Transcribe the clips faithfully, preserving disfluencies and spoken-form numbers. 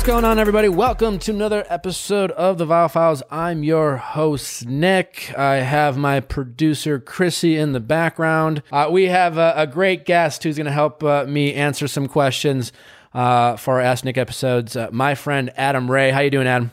What's going on, everybody? Welcome to another episode of the Viall Files. I'm your host, Nick. I have my producer, Chrissy, in the background. Uh, we have a, a great guest who's going to help uh, me answer some questions uh, for our Ask Nick episodes. Uh, my friend, Adam Ray. How you doing, Adam?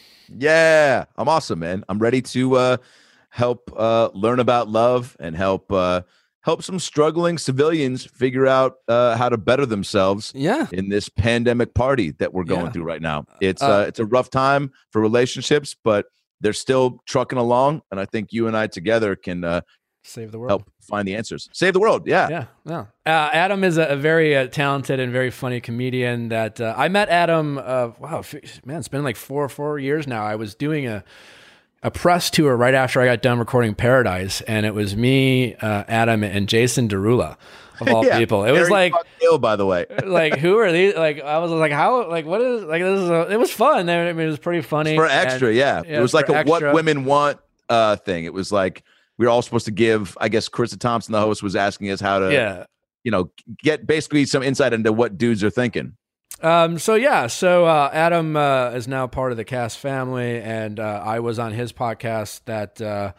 Yeah, I'm awesome, man. I'm ready to uh, help uh, learn about love and help uh, help some struggling civilians figure out uh, how to better themselves Yeah. in this pandemic party that we're going Yeah. through right now. It's Uh, uh, it's a rough time for relationships, but they're still trucking along, and I think you and I together can uh, Save the world. help find the answers. Save the world, yeah. Yeah, yeah. Uh, Adam is a, a very uh, talented and very funny comedian that uh, I met Adam, uh, wow, f- man, it's been like four four years now. I was doing a a press tour right after I got done recording Paradise, and it was me, uh, Adam, and Jason Derulo, of all Yeah, people. It was Harry like, Fuck Hill, by the way. like, who are these? Like, I was like, how, like, what is, like, this is, a, it was fun. I mean, it was pretty funny. For extra, And- yeah. yeah, It was like for a what extra. women want uh, thing. It was like we were all supposed to give, I guess Krista Thompson, the host, was asking us how to, Yeah. you know, get basically some insight into what dudes are thinking. Um, so yeah, so uh, Adam uh, is now part of the Cast family, and uh, I was on his podcast. That uh,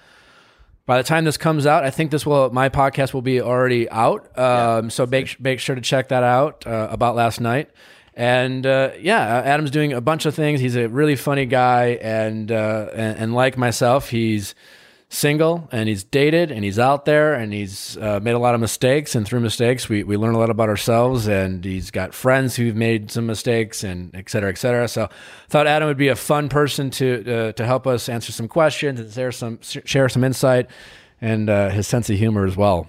by the time this comes out, I think this will my podcast will be already out. Um, so make make sure to check that out uh, about last night. And uh, yeah, Adam's doing a bunch of things. He's a really funny guy, and uh, and, and like myself, he's single and he's dated and he's out there and he's uh, made a lot of mistakes, and through mistakes we, we learn a lot about ourselves, and he's got friends who've made some mistakes, and et cetera, et cetera. So I thought Adam would be a fun person to uh, to help us answer some questions and share some share some insight and uh, his sense of humor as well.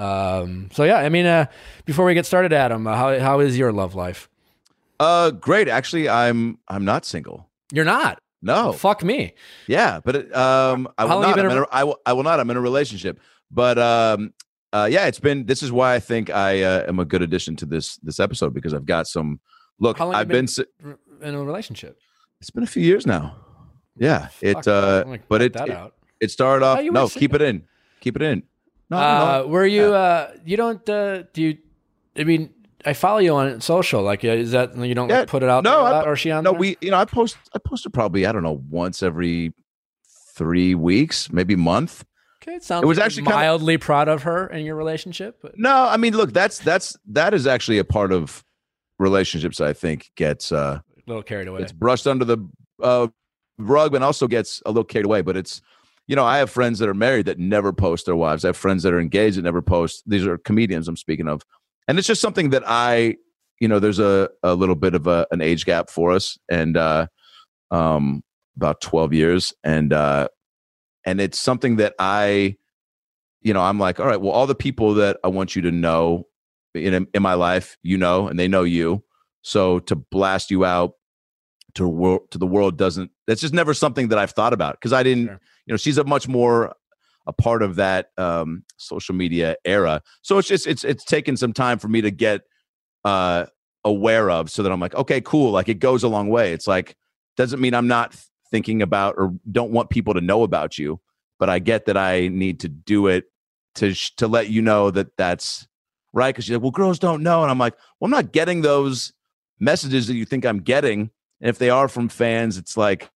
Um, so yeah, I mean, uh, before we get started, Adam, uh, how how is your love life? Uh, great. Actually, I'm I'm not single. You're not. No. Fuck me. Yeah, but it, um, I How will long you not. been I'm a- in a, I will. I will not. I'm in a relationship. But um, uh, yeah, it's been. This is why I think I uh, am a good addition to this this episode, because I've got some. Look, How long I've you been- been. si- In a relationship. It's been a few years now. Yeah, it. Fuck, Uh, I'm gonna but cut it. that It, out. it started off. Oh, you No, were keep it in. Keep it in. No, Uh, no. were you? Uh, you don't? Uh, do you? I mean, I follow you on social. Like, uh, is that you don't Yeah, like, put it out no, there a I- lot, or is she on? No, there? we. You know, I post. I posted probably. I don't know, once every three weeks, maybe month. Okay, it sounds. it was like actually you're kinda- mildly proud of her in your relationship. But No, I mean, look, that's that's that is actually a part of relationships. I think gets uh a little carried away. gets brushed under the uh, rug, and also gets a little carried away. But it's, you know, I have friends that are married that never post their wives. I have friends that are engaged that never post. These are comedians I'm speaking of, and it's just something that I, you know, there's a a little bit of a, an age gap for us, and uh, um, about twelve years, and uh, and it's something that I, you know, I'm like, all right, well, all the people that I want you to know in in my life, you know, and they know you. So to blast you out to world to the world doesn't. That's just never something that I've thought about, because I didn't. Sure. You know, she's a much more a part of that um, social media era. So it's just it's it's taken some time for me to get uh, aware of, so that I'm like, okay, cool. Like, it goes a long way. It's like, doesn't mean I'm not thinking about or don't want people to know about you, but I get that I need to do it to sh- to let you know that that's right. Because you're like, well, girls don't know, and I'm like, well, I'm not getting those messages that you think I'm getting, and if they are from fans, it's like,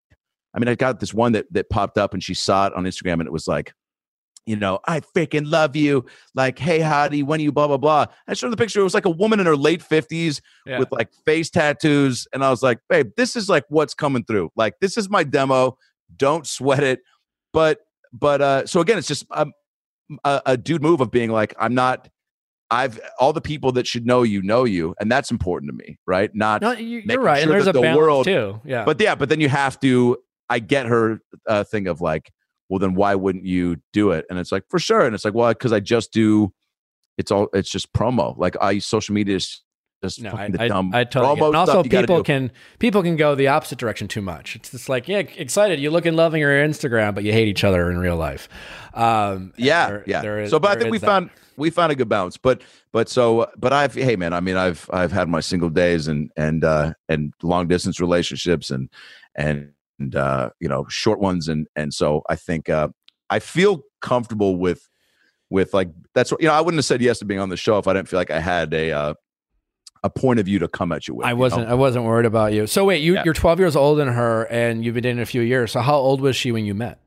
I mean, I got this one that that popped up, and she saw it on Instagram, and it was like, you know, I freaking love you. Like, hey, hottie, when are you, blah, blah, blah. I showed the picture. It was like a woman in her late fifties Yeah. with like face tattoos. And I was like, babe, this is like what's coming through. Like, this is my demo. Don't sweat it. But, but, uh, so again, it's just um, a, a dude move of being like, I'm not, I've, all the people that should know you know you. And that's important to me, right? Not, no, you, making you're right. sure and there's that a the balance world- too. Yeah. but yeah, but then you have to, I get her uh, thing of like, well, then why wouldn't you do it? And it's like, for sure. And it's like, well, because I just do, it's all, it's just promo. Like, I social media is just No, I, fucking the I, dumb I totally get it. promo And also, stuff you gotta people do. can people can go the opposite direction too much. It's just like, yeah, excited, you look and loving your Instagram, but you hate each other in real life. Um, Yeah, there- yeah. there is- so, but I there think we is that. found we found a good balance. But, but so, but I've, hey, man, I mean, I've, I've had my single days and and uh, and long distance relationships and and and uh, you know, short ones, and and so I think uh, I feel comfortable with with like, that's what, you know, I wouldn't have said yes to being on the show if I didn't feel like I had a uh, a point of view to come at you with. I you wasn't know? I wasn't worried about you. So wait, you Yeah. you're twelve years older than her, and you've been dating a few years. So how old was she when you met?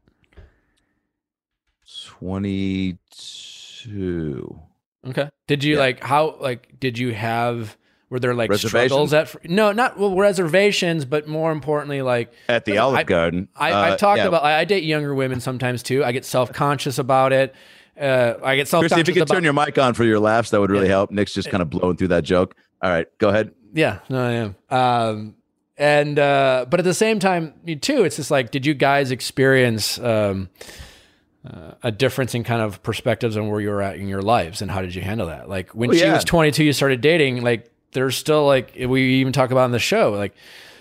twenty-two. Okay. Did you Yeah. like how like did you have were there like Reservations? struggles at fr- no not well reservations, but more importantly like At the Olive I- Garden. I, uh, I've talked yeah. about I, I date younger women sometimes too. I get self conscious about it. Uh, I get self Christy, conscious if you could about turn your mic on for your laughs, that would really Yeah. help. Nick's just kind of blowing through that joke. All right, go ahead. yeah no I am um, and uh, but at the same time you too it's just like did you guys experience um, uh, a difference in kind of perspectives on where you were at in your lives and how did you handle that? Like when Oh, she yeah. was twenty-two, you started dating. Like there's still like we even talk about on the show. Like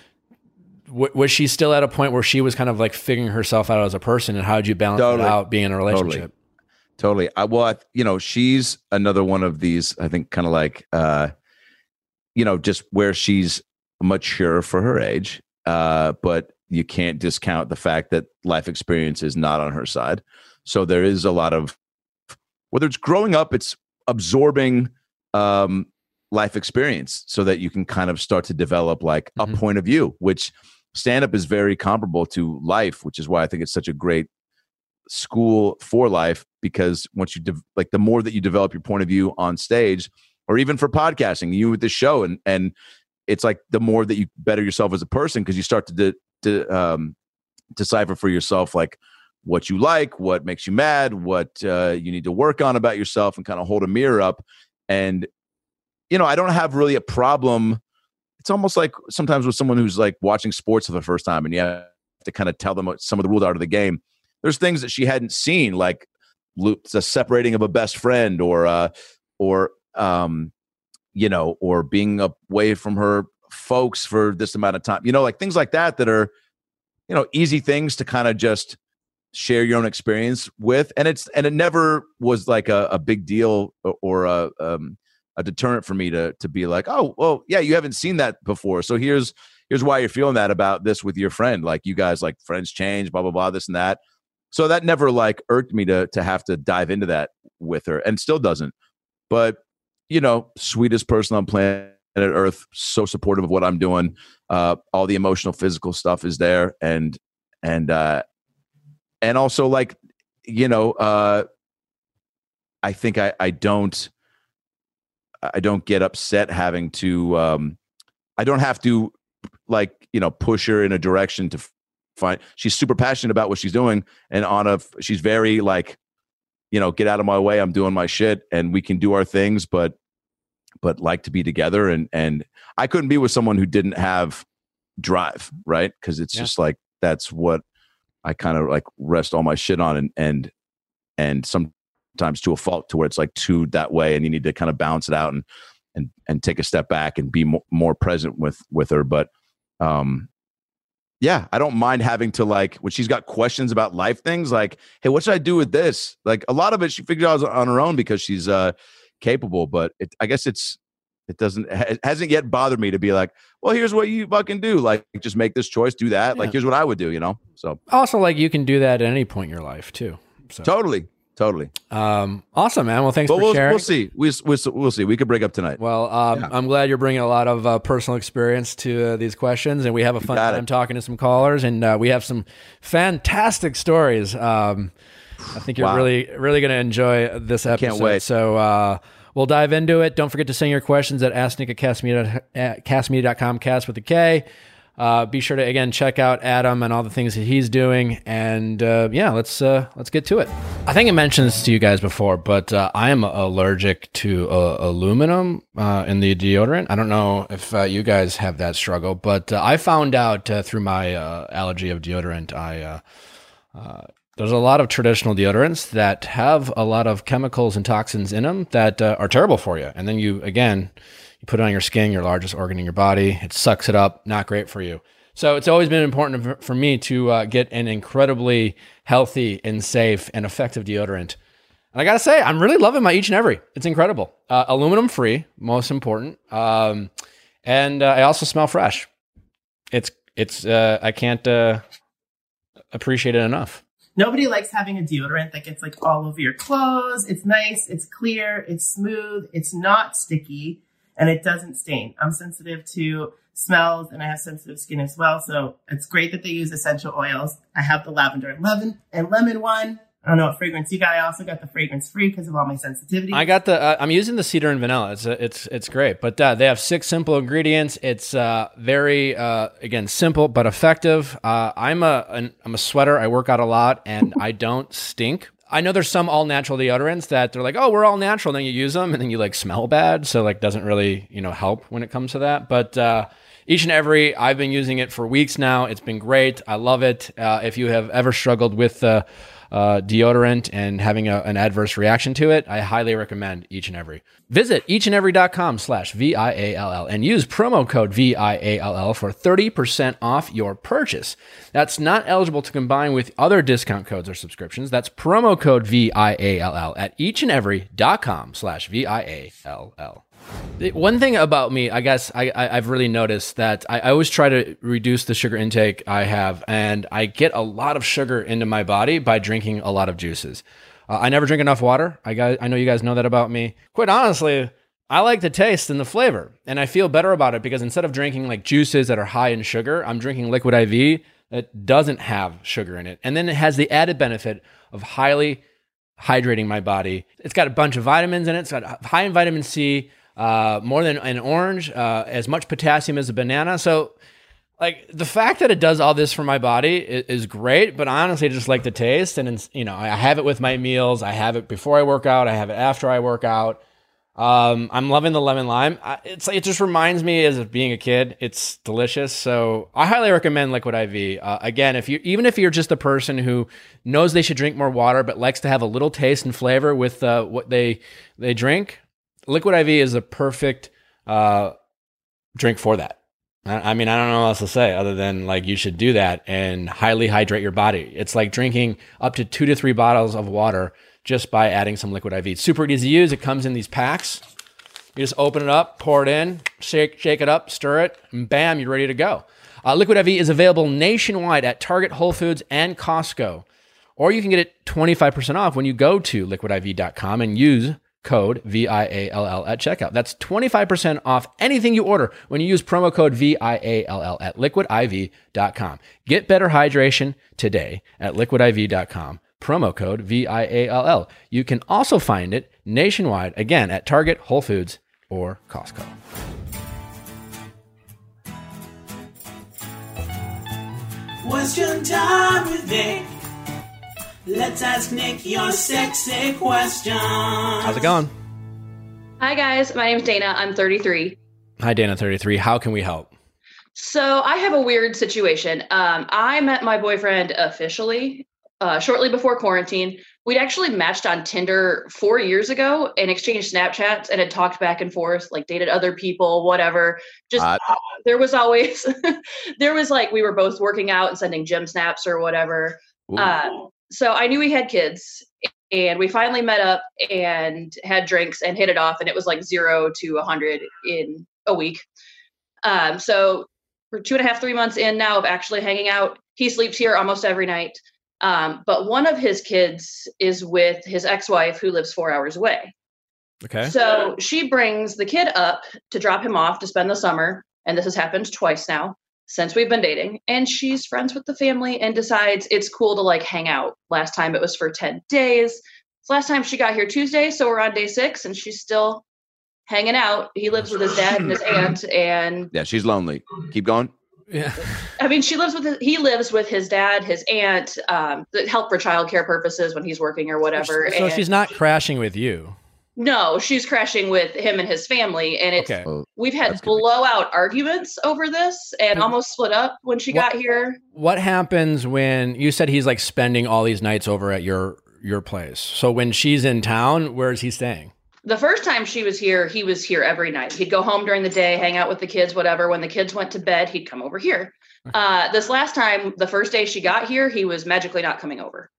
w- was she still at a point where she was kind of like figuring herself out as a person, and how did you balance Totally. it out being in a relationship? Totally. I well, I, you know, she's another one of these. I think kind of like, uh, you know, just where she's mature for her age, uh, but you can't discount the fact that life experience is not on her side. So there is a lot of whether it's growing up, it's absorbing um, life experience so that you can kind of start to develop like Mhm. a point of view, which stand up is very comparable to life, which is why I think it's such a great school for life, because once you de- like the more that you develop your point of view on stage or even for podcasting, you with the show, and and it's like the more that you better yourself as a person, because you start to de- to um, decipher for yourself like what you like, what makes you mad, what uh, you need to work on about yourself, and kind of hold a mirror up. And you know, I don't have really a problem. It's almost like sometimes with someone who's like watching sports for the first time, and you have to kind of tell them what some of the rules are of the game. There's things that she hadn't seen, like the separating of a best friend, or uh, or um, you know, or being away from her folks for this amount of time. You know, like things like that that are, you know, easy things to kind of just share your own experience with, and it's and it never was like a, a big deal or, or a um, a deterrent for me to to be like, oh, well, yeah, you haven't seen that before, so here's here's why you're feeling that about this with your friend. Like you guys, like friends change, blah blah blah, this and that. So that never like irked me to to have to dive into that with her, and still doesn't. But you know, sweetest person on planet Earth, so supportive of what I'm doing. Uh, all the emotional, physical stuff is there, and and uh, and also like, you know, uh, I think I I don't I don't get upset having to. Um, I don't have to like, you know, push her in a direction to find. She's super passionate about what she's doing, and on a she's very like, you know, get out of my way, I'm doing my shit, and we can do our things, but but like to be together. And and I couldn't be with someone who didn't have drive, right? Because it's Yeah. just like that's what I kind of like rest all my shit on, and and and sometimes to a fault, to where it's like too that way, and you need to kind of balance it out and and and take a step back and be mo- more present with with her. But um yeah, I don't mind having to like when she's got questions about life things, like, hey, what should I do with this? Like a lot of it she figured out on her own because she's uh capable. But it, I guess it's it doesn't it hasn't yet bothered me to be like, well, here's what you fucking do. Like just make this choice, do that. Yeah. Like here's what I would do, you know? So Also, like you can do that at any point in your life too. So totally, totally. um, awesome, man. Well, thanks But for we'll sharing. we'll see. We we'll, we'll see. We could break up tonight. Well, um, Yeah. I'm glad you're bringing a lot of uh, personal experience to uh, these questions, and we have a fun got time it. talking to some callers, and uh, we have some fantastic stories. Um, I think you're Wow. really, really going to enjoy this episode. wait. So uh, we'll dive into it. Don't forget to send your questions at asknick at castmedia at castmedia dot com, cast with a K. Uh, be sure to again check out Adam and all the things that he's doing, and uh, yeah, let's uh, let's get to it. I think I mentioned this to you guys before, but uh, I am allergic to uh, aluminum uh, in the deodorant. I don't know if uh, you guys have that struggle, but uh, I found out uh, through my uh, allergy of deodorant. I uh, uh, there's a lot of traditional deodorants that have a lot of chemicals and toxins in them that uh, are terrible for you, and then you again. You put it on your skin, your largest organ in your body. It sucks it up. Not great for you. So it's always been important for- for me to uh, get an incredibly healthy and safe and effective deodorant. And I got to say, I'm really loving my Each and Every. It's incredible. Uh, aluminum free, most important. Um, and uh, I also smell fresh. It's, it's, uh, I can't uh, appreciate it enough. Nobody likes having a deodorant that gets like all over your clothes. It's nice. It's clear. It's smooth. It's not sticky. and it doesn't stain. I'm sensitive to smells and I have sensitive skin as well. So it's great that they use essential oils. I have the lavender and lemon and lemon one. I don't know what fragrance you got. I also got the fragrance free because of all my sensitivity. I got the. Uh, I'm using the cedar and vanilla. It's uh, it's it's great. But uh, they have six simple ingredients. It's uh, very uh, again simple but effective. Uh, I'm a an, I'm a sweater. I work out a lot and I don't stink. I know there's some all natural deodorants that they're like, oh, we're all natural. And then you use them and then you like smell bad. So like doesn't really you know help when it comes to that. But uh, Each and Every, I've been using it for weeks now. It's been great. I love it. Uh, if you have ever struggled with uh, uh, deodorant and having a, an adverse reaction to it, I highly recommend Each and Every. Visit eachandevery.com slash V I A L L and use promo code V I A L L for thirty percent off your purchase. That's not eligible to combine with other discount codes or subscriptions. That's promo code V I A L L at eachandevery.com slash V I A L L. One thing about me, I guess I, I, I've really noticed that I, I always try to reduce the sugar intake I have, and I get a lot of sugar into my body by drinking a lot of juices. Uh, I never drink enough water. I got, I know you guys know that about me. Quite honestly, I like the taste and the flavor, and I feel better about it because instead of drinking like juices that are high in sugar, I'm drinking Liquid I V that doesn't have sugar in it. And then it has the added benefit of highly hydrating my body. It's got a bunch of vitamins in it. It's got high in vitamin C, Uh, more than an orange, uh, as much potassium as a banana. So, like, the fact that it does all this for my body is, is great, but I honestly just like the taste. And, it's, you know, I have it with my meals. I have it before I work out. I have it after I work out. Um, I'm loving the lemon lime. I, it's it just reminds me as of being a kid. It's delicious. So I highly recommend Liquid I V. Uh, again, if you even if you're just a person who knows they should drink more water, but likes to have a little taste and flavor with uh, what they they drink, Liquid I V is a perfect uh, drink for that. I, I mean, I don't know what else to say other than like you should do that and highly hydrate your body. It's like drinking up to two to three bottles of water just by adding some Liquid I V. It's super easy to use. It comes in these packs. You just open it up, pour it in, shake, shake it up, stir it, and bam, you're ready to go. Uh, Liquid I V is available nationwide at Target, Whole Foods, and Costco. Or you can get it twenty-five percent off when you go to liquid I V dot com and use code V I A L L at checkout. That's twenty-five percent off anything you order when you use promo code V I A L L at liquid I V dot com. Get better hydration today at liquid I V dot com. Promo code V I A L L. You can also find it nationwide, again, at Target, Whole Foods, or Costco. Question time with Nick. Let's ask Nick your sexy question. How's it going? Hi, guys. My name's Dana. I'm thirty-three. Hi, Dana, thirty-three. How can we help? So I have a weird situation. Um, I met my boyfriend officially uh, shortly before quarantine. We'd actually matched on Tinder four years ago and exchanged Snapchats and had talked back and forth, like dated other people, whatever. Just uh, there was always, there was like, we were both working out and sending gym snaps or whatever. Uh, so I knew we had kids and we finally met up and had drinks and hit it off. And it was like zero to a hundred in a week. Um, so we're two and a half, three months in now of actually hanging out. He sleeps here almost every night. Um, but one of his kids is with his ex-wife who lives four hours away. Okay. So she brings the kid up to drop him off to spend the summer. And this has happened twice now since we've been dating. And she's friends with the family and decides it's cool to like hang out. Last time it was for ten days. So last time she got here Tuesday. So we're on day six and she's still hanging out. He lives with his dad and his aunt. And yeah, she's lonely. Keep going. Yeah. I mean, she lives with, his, he lives with his dad, his aunt, um, that help for childcare purposes when he's working or whatever. So and she's not crashing with you. No, she's crashing with him and his family. And it's, Okay. Well, we've had that's gonna be- blowout arguments over this and almost split up when she What- got here. What happens when you said he's like spending all these nights over at your your place? So when she's in town, where is he staying? The first time she was here, he was here every night. He'd go home during the day, hang out with the kids, whatever. When the kids went to bed, he'd come over here. Uh, this last time, the first day she got here, he was magically not coming over.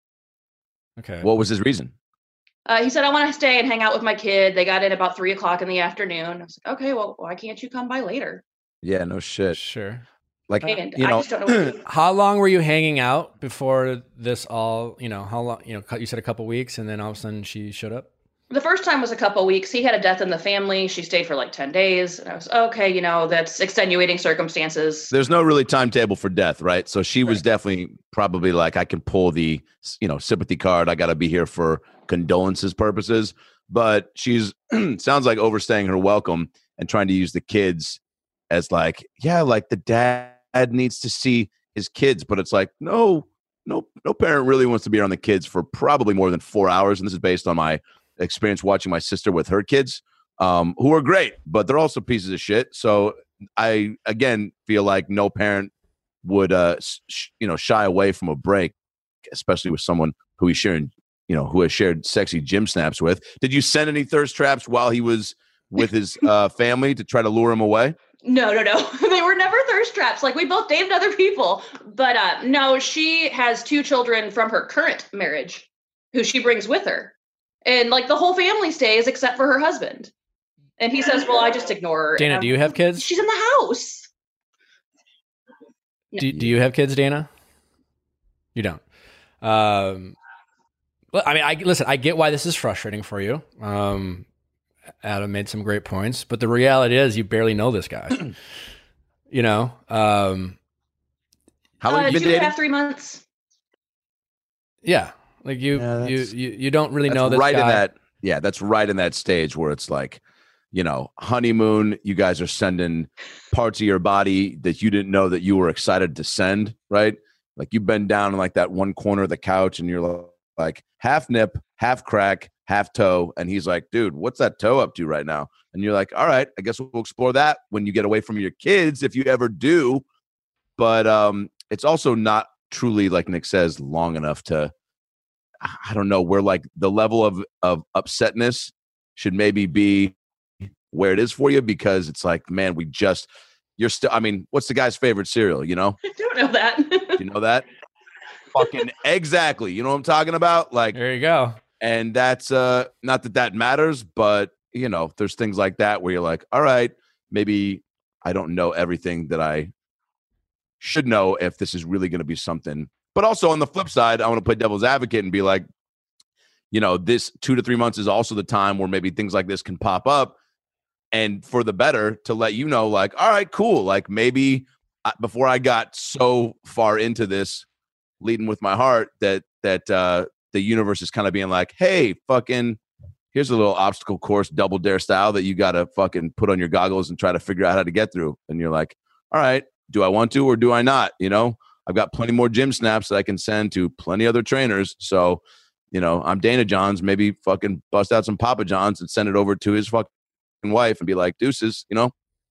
Okay. What was his reason? Uh, he said, I want to stay and hang out with my kid. They got in about three o'clock in the afternoon. I was like, okay, well, why can't you come by later? Yeah, no shit. Sure. Like, And you I know, just don't know what to do. How long were you hanging out before this all, you know, how long, you know, you said a couple weeks and then all of a sudden she showed up? The first time was a couple weeks. He had a death in the family. She stayed for like ten days. And I was, okay, you know, that's extenuating circumstances. There's no really timetable for death, right? So she was definitely probably like, I can pull the, you know, sympathy card. I got to be here for condolences purposes. But she's sounds like overstaying her welcome and trying to use the kids as like, yeah, like the dad needs to see his kids. But it's like, no, no, no parent really wants to be around the kids for probably more than four hours. And this is based on my experience watching my sister with her kids, um, who are great, but they're also pieces of shit. So I, again, feel like no parent would, uh, sh- you know, shy away from a break, especially with someone who he's sharing, you know, who has shared sexy gym snaps with. Did you send any thirst traps while he was with his uh, family to try to lure him away? No, no, no. They were never thirst traps. Like, we both dated other people. But uh, no, she has two children from her current marriage who she brings with her. And like the whole family stays except for her husband. And he says, well, I just ignore her. Dana, do you have kids? She's in the house. Do, do you have kids, Dana? You don't. Um, well, I mean, I listen, I get why this is frustrating for you. Um, Adam made some great points, but the reality is you barely know this guy. You know? Um, How long uh, have you been two and a dating? half, three months. Yeah. Like you, Yeah, you, that's- you, you don't really That's know this right guy. in that. Yeah, that's right in that stage where it's like, you know, honeymoon. You guys are sending parts of your body that you didn't know that you were excited to send, right? Like you bend down in like that one corner of the couch, and you're like half nip, half crack, half toe, and he's like, "Dude, what's that toe up to right now?" And you're like, "All right, I guess we'll explore that when you get away from your kids, if you ever do." But um, it's also not truly, like Nick says, long enough to. I don't know, where like the level of, of upsetness should maybe be where it is for you, because it's like, man, we just, you're still, I mean, what's the guy's favorite cereal, you know? I don't know that. Do you know that? Fucking exactly. You know what I'm talking about? Like, There you go. and that's uh not that that matters, but you know, there's things like that where you're like, all right, maybe I don't know everything that I should know if this is really going to be something. But also on the flip side, I want to play devil's advocate and be like, you know, this two to three months is also the time where maybe things like this can pop up, and for the better to let you know, like, all right, cool. Like maybe I, before I got so far into this, leading with my heart, that that uh, the universe is kind of being like, hey, fucking, here's a little obstacle course, double dare style that you got to fucking put on your goggles and try to figure out how to get through. And you're like, all right, do I want to or do I not? You know? I've got plenty more gym snaps that I can send to plenty other trainers. So, you know, I'm Dana Johns, maybe fucking bust out some Papa Johns and send it over to his fucking wife and be like, deuces, you know?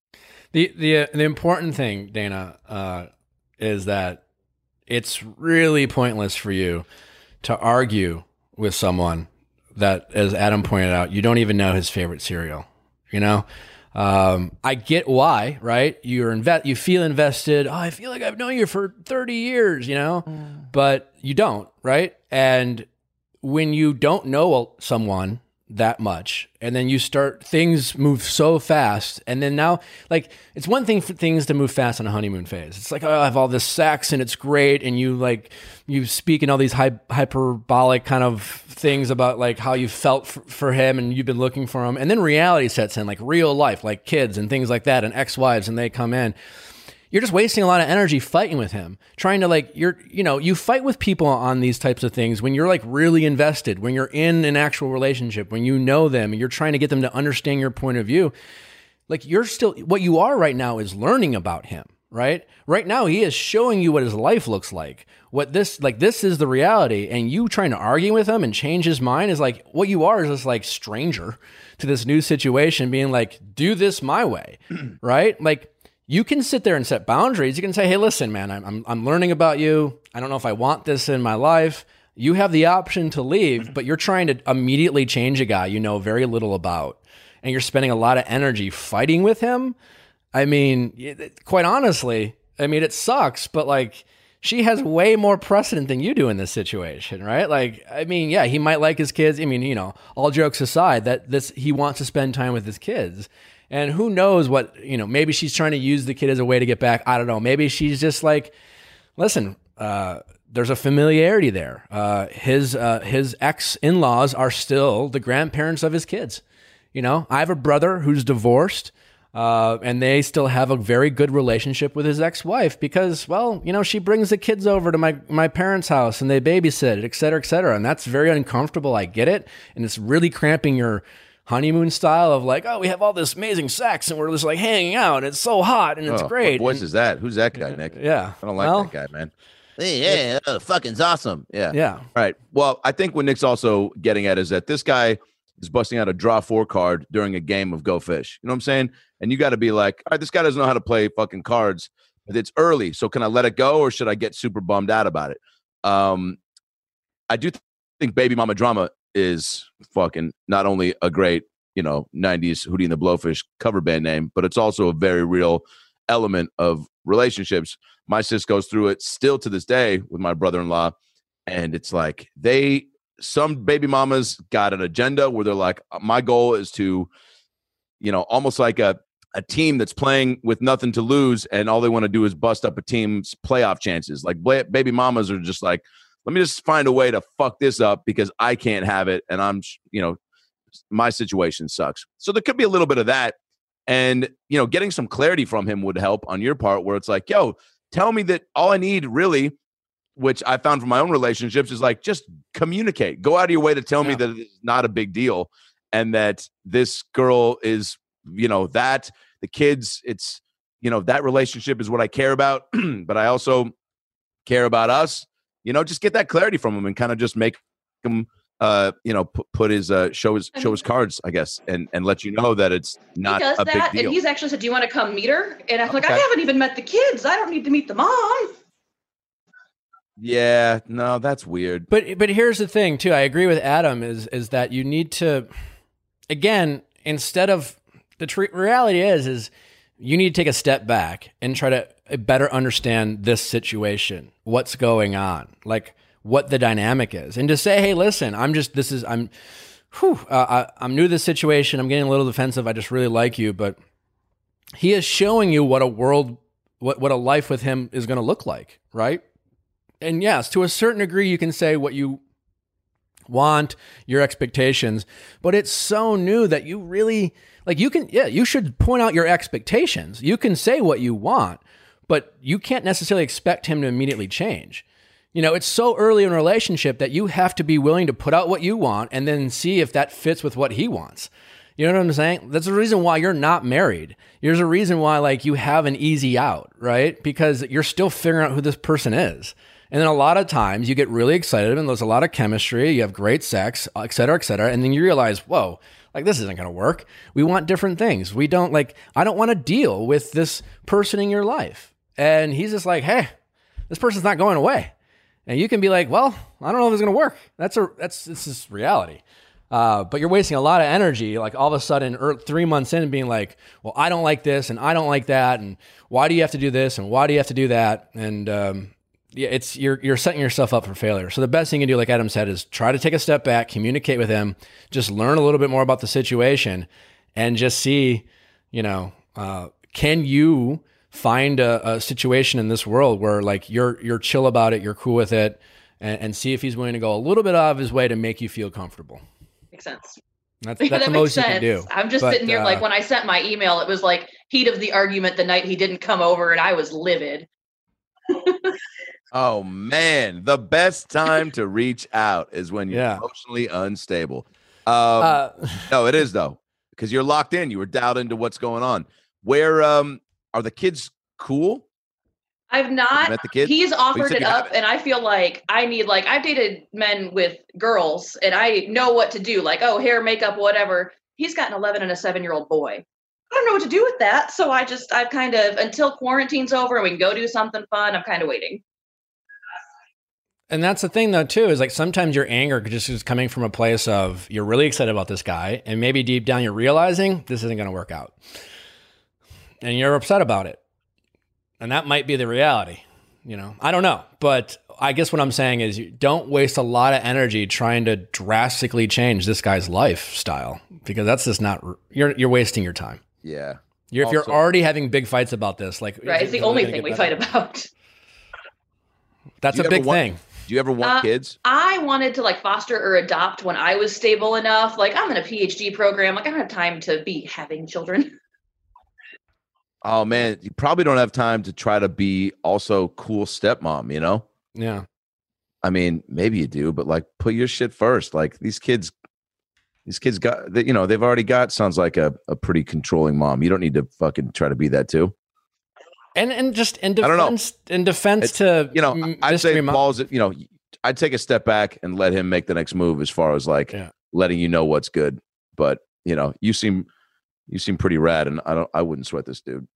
The the uh, the important thing, Dana, uh, is that it's really pointless for you to argue with someone that, as Adam pointed out, you don't even know his favorite cereal. You know? Um, I get why, right? You're invest, you feel invested. Oh, I feel like I've known you for thirty years, you know, mm. but you don't, right? And when you don't know someone that much, and then you start, things move so fast, and then now, like, it's one thing for things to move fast on a honeymoon phase. It's like, oh, I have all this sex and it's great, and you like, you speak in all these hy- hyperbolic kind of things about like how you felt f- for him and you've been looking for him, and then reality sets in, like real life, like kids and things like that, and ex-wives, and they come in. You're just wasting a lot of energy fighting with him, trying to like, you're, you know, you fight with people on these types of things when you're like really invested, when you're in an actual relationship, when you know them and you're trying to get them to understand your point of view. Like you're still, what you are right now is learning about him, right? Right now, he is showing you what his life looks like. What this, like, this is the reality. And you trying to argue with him and change his mind is like, what you are is this like stranger to this new situation being like, do this my way, right? Like, you can sit there and set boundaries. You can say, hey, listen, man, I'm, I'm I'm learning about you. I don't know if I want this in my life. You have the option to leave, but you're trying to immediately change a guy you know very little about, and you're spending a lot of energy fighting with him. I mean, quite honestly, I mean, it sucks, but like, she has way more precedent than you do in this situation, right? Like, I mean, yeah, he might like his kids. I mean, you know, all jokes aside, that this he wants to spend time with his kids. And who knows what, you know, maybe she's trying to use the kid as a way to get back. I don't know. Maybe she's just like, listen, uh, there's a familiarity there. Uh, his uh, his ex in laws are still the grandparents of his kids. You know, I have a brother who's divorced. Uh, and they still have a very good relationship with his ex-wife because, well, you know, she brings the kids over to my, my parents' house and they babysit it, et cetera, et cetera. And that's very uncomfortable. I get it. And it's really cramping your honeymoon style of like, oh, we have all this amazing sex and we're just like hanging out. And it's so hot and it's Oh, great. What voice And- is that? Who's that guy, Nick? Yeah. I don't like Well, that guy, man. Hey, yeah, uh, fucking's awesome. Yeah. Yeah. Right. Well, I think what Nick's also getting at is that this guy is busting out a draw four card during a game of Go Fish. You know what I'm saying? And you got to be like, all right, this guy doesn't know how to play fucking cards. But it's early, so can I let it go or should I get super bummed out about it? Um, I do th- think Baby Mama Drama is fucking not only a great, you know, nineties Hootie and the Blowfish cover band name, but it's also a very real element of relationships. My sis goes through it still to this day with my brother-in-law, and it's like they some baby mamas got an agenda where they're like, my goal is to, you know, almost like a a team that's playing with nothing to lose, and all they want to do is bust up a team's playoff chances. Like bla- baby mamas are just like, let me just find a way to fuck this up because I can't have it, and I'm, you know, my situation sucks. So there could be a little bit of that, and you know, getting some clarity from him would help on your part, where it's like, yo, tell me that all I need really, which I found from my own relationships, is like just communicate. Go out of your way to tell Yeah. me that it's not a big deal, and that this girl is, you know, that the kids, it's, you know, that relationship is what I care about, but I also care about us. You know, just get that clarity from him and kind of just make him, uh, you know, put, put his uh, show his show his cards, I guess, and and let you know that it's not he does a that, big deal. and he's actually said, "Do you want to come meet her?" And I'm like, Okay. "I haven't even met the kids. I don't need to meet the mom." Yeah, no, that's weird. But but here's the thing too. I agree with Adam is is that you need to, again, instead of the tr- reality is is you need to take a step back and try to better understand this situation, what's going on, like what the dynamic is, and to say, hey, listen, I'm just this is I'm, whew, uh, I, I'm new to this situation. I'm getting a little defensive. I just really like you, but he is showing you what a world, what what a life with him is going to look like, right? And yes, to a certain degree, you can say what you want, your expectations, but it's so new that you really, like you can, yeah, you should point out your expectations. You can say what you want, but you can't necessarily expect him to immediately change. You know, it's so early in a relationship that you have to be willing to put out what you want and then see if that fits with what he wants. You know what I'm saying? That's the reason why you're not married. There's a reason why, like, you have an easy out, right? Because you're still figuring out who this person is. And then a lot of times you get really excited and there's a lot of chemistry, you have great sex, et cetera, et cetera. And then you realize, whoa, like this isn't going to work. We want different things. We don't like, I don't want to deal with this person in your life. And he's just like, hey, this person's not going away. And you can be like, well, I don't know if it's going to work. That's a, that's, this is reality. Uh, but you're wasting a lot of energy, like all of a sudden, er, three months in, being like, well, I don't like this and I don't like that. And why do you have to do this? And why do you have to do that? And, um, yeah, it's you're you're setting yourself up for failure. So the best thing you can do, like Adam said, is try to take a step back, communicate with him, just learn a little bit more about the situation, and just see, you know, uh, can you find a, a situation in this world where like you're you're chill about it, you're cool with it, and, and see if he's willing to go a little bit out of his way to make you feel comfortable. Makes sense. That's, Yeah, that's that the makes most you sense. can do. I'm just But, sitting here uh, like when I sent my email, it was like heat of the argument the night he didn't come over, and I was livid. Oh man, the best time to reach out is when you're Yeah. emotionally unstable. Um, uh, no, it is though, because you're locked in. You were dialed into what's going on. Where um are the kids cool? I've Have you not. met the kids? He's offered said it you up, haven't. and I feel like I need like I've dated men with girls, and I know what to do. Like, oh, hair, makeup, whatever. He's got an eleven and a seven year old boy. I don't know what to do with that, so I just I've kind of until quarantine's over and we can go do something fun. I'm kind of waiting. And that's the thing, though, too, is like sometimes your anger just is coming from a place of you're really excited about this guy, and maybe deep down you're realizing this isn't going to work out. And you're upset about it. And that might be the reality. You know, I don't know. But I guess what I'm saying is you don't waste a lot of energy trying to drastically change this guy's lifestyle, because that's just not, you're you're wasting your time. Yeah. You're, if you're Also- already having big fights about this, like, Right, it's the is it only really thing gonna we get fight better? about. That's a big want, thing. Do you ever want uh, kids? I wanted to like foster or adopt when I was stable enough. Like I'm in a P H D program. Like I don't have time to be having children. Oh man, you probably don't have time to try to be also cool stepmom, you know? Yeah. I mean, maybe you do, but like put your shit first. Like these kids, these kids got, they, you know, they've already got, sounds like a, a pretty controlling mom. You don't need to fucking try to be that too. And and just in I don't know. defense, in defense It's- to You know, m- I'd say mystery Mom- Paul's, you know, I'd take a step back and let him make the next move as far as like Yeah. letting you know what's good. But, you know, you seem, you seem pretty rad, and I don't, I wouldn't sweat this dude.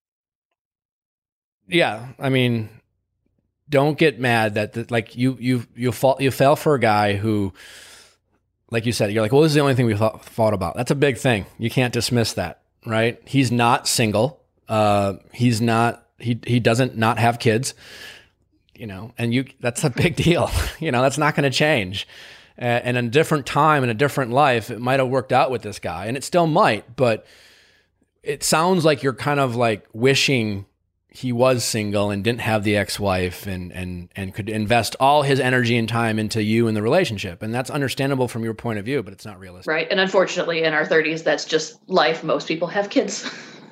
Yeah, I mean, don't get mad that the, like you you you fall you fell for a guy who, like you said, you're like, well, this is the only thing we thought, thought about. That's a big thing. You can't dismiss that, right? He's not single. Uh, he's not. He he doesn't not have kids. You know, and you that's a big deal. You know, that's not going to change. Uh, and in a different time, in a different life, it might have worked out with this guy, and it still might. But it sounds like you're kind of like wishing he was single and didn't have the ex-wife and and and could invest all his energy and time into you and the relationship. And that's understandable from your point of view, but it's not realistic. Right. And unfortunately, in our thirties, that's just life. Most people have kids.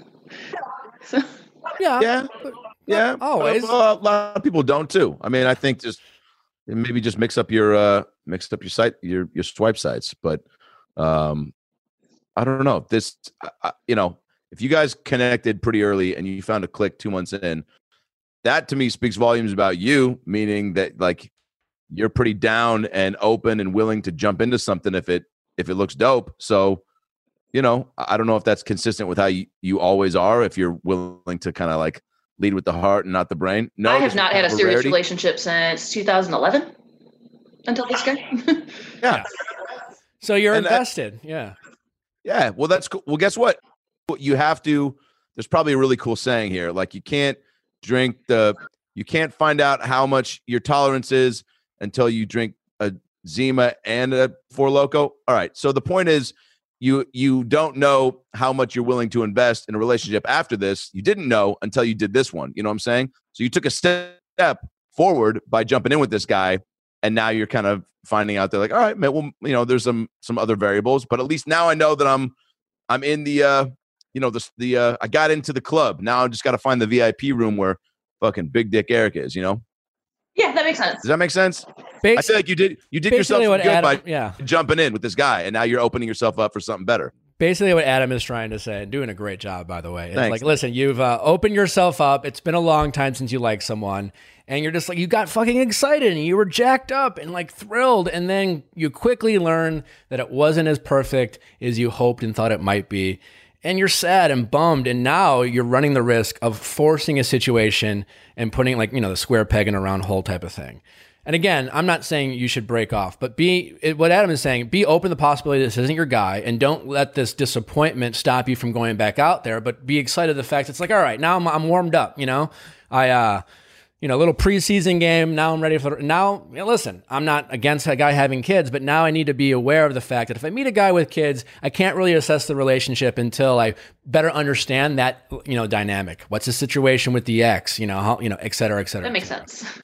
So, Yeah. Yeah. Yeah. always. Uh, well, a lot of people don't too. I mean, I think just maybe just mix up your, uh, mix up your site, your, your swipe sites. But, um, I don't know this, I, you know, if you guys connected pretty early and you found a click two months in, that to me speaks volumes about you, meaning that like you're pretty down and open and willing to jump into something if it if it looks dope. So, you know, I don't know if that's consistent with how you, you always are, if you're willing to kind of like lead with the heart and not the brain. No, I have this not is had a serious rarity. relationship since two thousand eleven until this guy. Yeah. So you're And that- invested. Yeah. Yeah. Well, that's cool. Well, guess what? You have to, there's probably a really cool saying here. Like you can't drink the, you can't find out how much your tolerance is until you drink a Zima and a Four Loko. All right. So the point is you, you don't know how much you're willing to invest in a relationship after this. You didn't know until you did this one. You know what I'm saying? So you took a step forward by jumping in with this guy. And now you're kind of finding out they're like, all right, man, well, you know, there's some, some other variables, but at least now I know that I'm, I'm in the, uh, you know, the, the, uh, I got into the club. Now I just got to find the V I P room where fucking Big Dick Eric is, you know? Yeah, that makes sense. Does that make sense? I Bas- feel like you did, you did yourself basically some what good Adam, by yeah. jumping in with this guy. And now you're opening yourself up for something better. Basically what Adam is trying to say, and doing a great job, by the way. It's Thanks. like, listen, you've uh, opened yourself up. It's been a long time since you liked someone. And you're just like, you got fucking excited and you were jacked up and like thrilled. And then you quickly learn that it wasn't as perfect as you hoped and thought it might be. And you're sad and bummed. And now you're running the risk of forcing a situation and putting like, you know, the square peg in a round hole type of thing. And again, I'm not saying you should break off, but be it, what Adam is saying, be open to the possibility this isn't your guy, and don't let this disappointment stop you from going back out there, but be excited the fact it's like, all right, now I'm, I'm warmed up, you know, I, uh, you know, a little preseason game. Now I'm ready for now. You know, listen, I'm not against a guy having kids, but now I need to be aware of the fact that if I meet a guy with kids, I can't really assess the relationship until I better understand that, you know, dynamic. What's the situation with the ex, you know, how, you know, et cetera, et cetera. That makes et cetera. sense.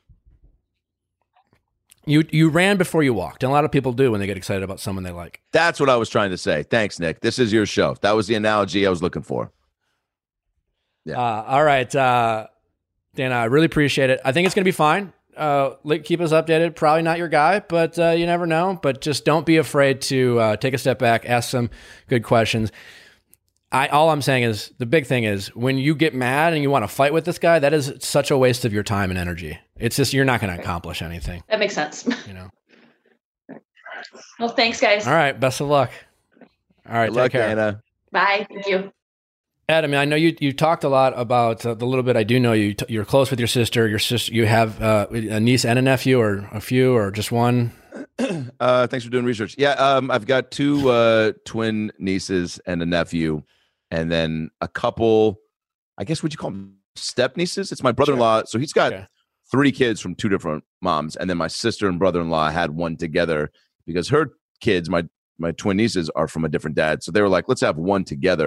You you ran before you walked, and a lot of people do when they get excited about someone they like. That's what I was trying to say. Thanks, Nick. This is your show. That was the analogy I was looking for. Yeah. Uh, all right, uh, Dan, I really appreciate it. I think it's going to be fine. Uh, li- keep us updated. Probably not your guy, but uh, you never know. But just don't be afraid to uh, take a step back, ask some good questions. I all I'm saying is the big thing is when you get mad and you want to fight with this guy, that is such a waste of your time and energy. It's just you're not going to accomplish anything. That makes sense. You know. Well, thanks, guys. All right. Best of luck. All right. Good take luck, care. Anna. Bye. Thank you. Adam, I know you you talked a lot about uh, the little bit I do know you. T- you're close with your sister. Your sister, you have uh, a niece and a nephew, or a few, or just one. Uh, thanks for doing research. Yeah, um, I've got two uh, twin nieces and a nephew, and then a couple. I guess would you call them step nieces? It's my brother-in-law, so he's got Okay. three kids from two different moms, and then my sister and brother-in-law had one together because her kids, my my twin nieces, are from a different dad. So they were like, let's have one together.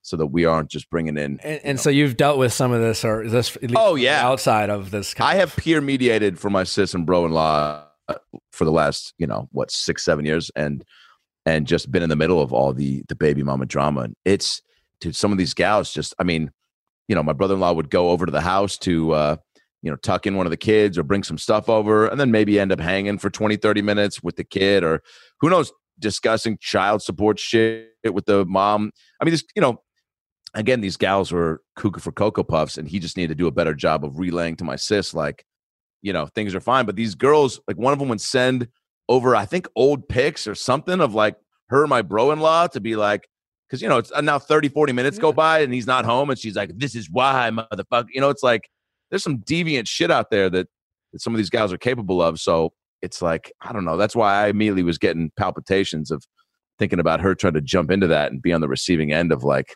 so that we aren't just bringing in. And, and so you've dealt with some of this, or is this at least Oh, yeah. outside of this? Kind I of- have peer mediated for my sis and bro-in-law for the last, you know, what, six, seven years, and and just been in the middle of all the the baby mama drama. It's, dude, some of these gals just, I mean, you know, my brother-in-law would go over to the house to, uh, you know, tuck in one of the kids or bring some stuff over, and then maybe end up hanging for twenty, thirty minutes with the kid, or who knows, discussing child support shit with the mom. I mean, this, you know, again, these gals were cuckoo for Cocoa Puffs, and he just needed to do a better job of relaying to my sis, like, you know, things are fine. But these girls, like one of them would send over, I think, old pics or something of like her and my bro-in-law to be like, because, you know, it's now thirty, forty minutes go by and he's not home. And she's like, this is why, motherfucker. You know, it's like, there's some deviant shit out there that, that some of these guys are capable of. So it's like, I don't know. That's why I immediately was getting palpitations of thinking about her trying to jump into that and be on the receiving end of like,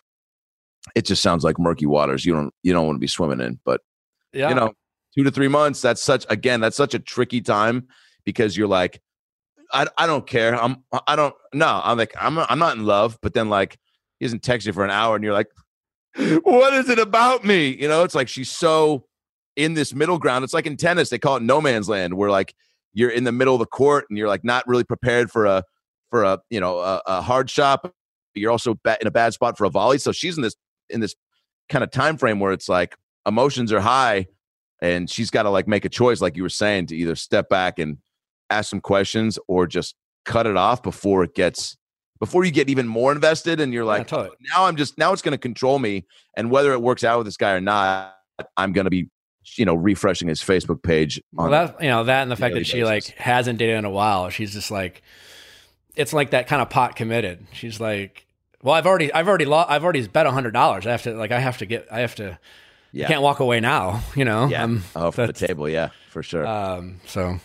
it just sounds like murky waters. You don't, you don't want to be swimming in, but yeah. you know, two to three months. That's such, again, that's such a tricky time because you're like, I, I don't care. I'm, I don't, no, I'm like, I'm, I'm not in love, but then like, he doesn't text you for an hour and you're like, what is it about me? You know, it's like, she's so in this middle ground. It's like in tennis, they call it no man's land, where like you're in the middle of the court and you're like not really prepared for a, for a, you know, a, a hard shot, but you're also ba- in a bad spot for a volley. So she's in this, in this kind of time frame where it's like emotions are high and she's got to like make a choice, like you were saying, to either step back and ask some questions or just cut it off before it gets, before you get even more invested. And you're like, Yeah, totally. oh, now I'm just, now it's going to control me. And whether it works out with this guy or not, I'm going to be, you know, refreshing his Facebook page. Well, that, you know, that and the fact daily that she basis. like hasn't dated in a while. She's just like, it's like that kind of pot committed. She's like, well, I've already, I've already, lo- I've already bet a hundred dollars. I have to, like, I have to get, I have to, Yeah. I can't walk away now. You know, Yeah. Um, oh, for the that's- table. Yeah, for sure. Um, so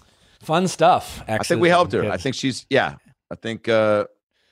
fun stuff. I think we helped her. I think she's, yeah, I think, uh,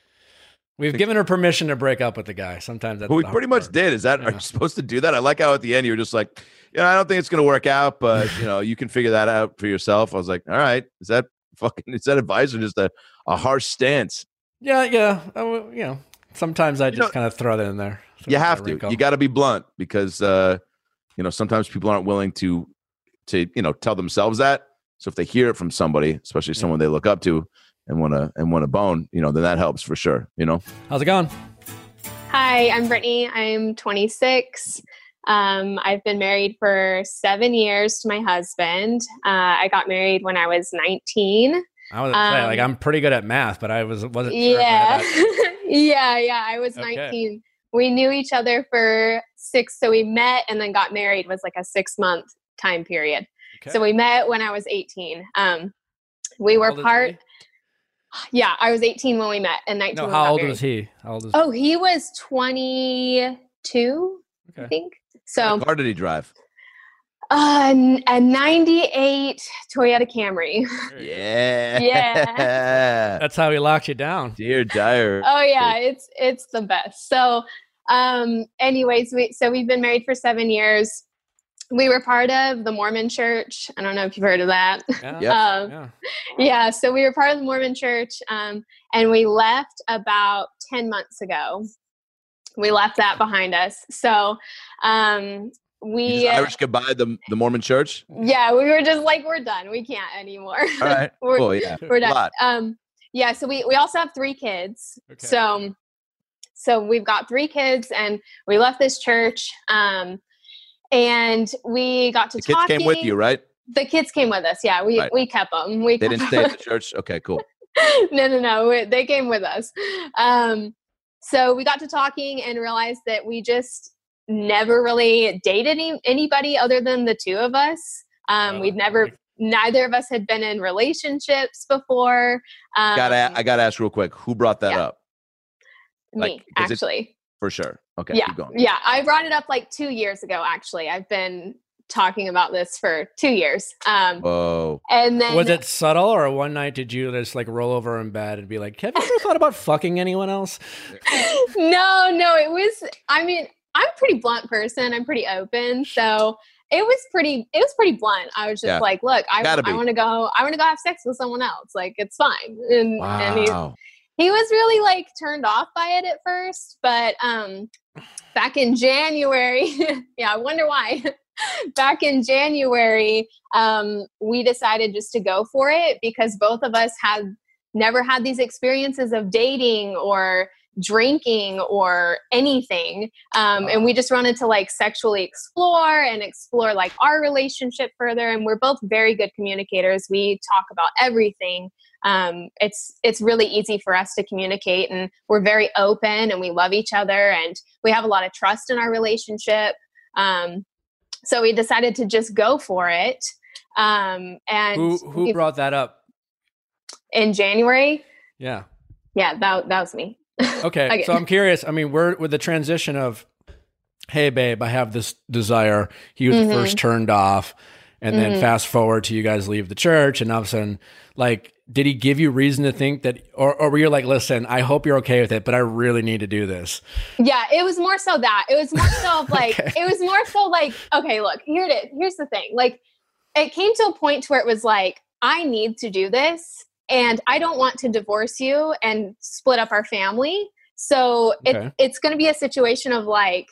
we've given her permission to break up with the guy. Sometimes that's well, we the pretty hard much part. did. Is that, are Yeah. you supposed to do that? I like how at the end you were just like, you know, I don't think it's going to work out, but you know, you can figure that out for yourself. I was like, all right, is that fucking, is that advice or just a, a harsh stance? Yeah, yeah. I w- you know, sometimes I just know- kind of throw that in there. Throw You that have to, wrinkle. you got to be blunt because, uh, you know, sometimes people aren't willing to, to, you know, tell themselves that. So if they hear it from somebody, especially someone they look up to and want to, and want to bone, you know, then that helps for sure. You know? How's it going? Hi, I'm Brittany. I'm twenty-six. Um, I've been married for seven years to my husband. Uh, I got married when I was nineteen. I was gonna say, like, Um, I'm pretty good at math, but I was wasn't sure. if I Yeah. had that- yeah, yeah. I was Okay. nineteen. We knew each other for six. So we met and then got married was like a six month time period. Okay. So we met when I was eighteen. Um, we How were old is part. he? Yeah, I was eighteen when we met and nineteen No, when we how got old married. was he? How old is Oh, he was twenty-two, I Okay. think. What So car did he drive? uh, n- a ninety-eight Toyota Camry. Yeah. Yeah. That's how he locked you down. Dear Dyer. Oh yeah, it's it's the best. So, um, anyways, we so we've been married for seven years. We were part of the Mormon Church. I don't know if you've heard of that. Yeah. Yep. Um, Yeah. yeah, so we were part of the Mormon Church, um, and we left about ten months ago. We left that behind us. So, um, You we just Irish goodbye the the Mormon Church. yeah, we were just like, we're done. We can't anymore. All right. We're- Cool. Yeah. we're A done. lot. Um, yeah, so we we also have three kids. Okay. So so we've got three kids, and we left this church, um, and we got to The kids talking. came with you, right? The kids came with us. Yeah, we Right. we kept them. We They kept didn't stay at the church. Okay. Cool. no, no, no. we- They came with us. Um, so we got to talking and realized that we just never really dated any, anybody other than the two of us. Um, Oh, we'd never, okay. neither of us had been in relationships before. Um, Got to I got to ask real quick. Who brought that yeah. up? me, like, is it- actually. For sure. Okay. yeah. Keep going. Yeah. I brought it up like two years ago, actually. I've been talking about this for two years. Um, Whoa. and then Was it subtle, or one night did you just like roll over in bed and be like, "Have you ever thought about fucking anyone else?" no, no, it was, I mean, I'm a pretty blunt person. I'm pretty open. So it was pretty, it was pretty blunt. I was just Yeah. like, look, I, Gotta I be. want to go, I want to go have sex with someone else. Like, it's fine. And, and he's, Wow. he was really like turned off by it at first, but um, back in January, yeah, I wonder why. Back in January, um, we decided just to go for it because both of us had never had these experiences of dating or drinking or anything. Um, and we just wanted to like sexually explore and explore like our relationship further. And we're both very good communicators. We talk about everything. Um, it's, it's really easy for us to communicate, and we're very open and we love each other and we have a lot of trust in our relationship. Um, so we decided to just go for it. Um, and Who, who we- brought that up? in January. Yeah. Yeah, that, that was me. Okay. Okay. So I'm curious. I mean, we're with the transition of, hey, babe, I have this desire. He was Mhm. first turned off. And then Mhm. fast forward to you guys leave the church. And all of a sudden, like, did he give you reason to think that, or, or were you like, listen, I hope you're okay with it, but I really need to do this? Yeah, it was more so that. It was more so of like, Okay. it was more so like, okay, look, here it is. Here's the thing. Like, it came to a point to where it was like, I need to do this. And I don't want to divorce you and split up our family. So Okay. it, it's going to be a situation of like,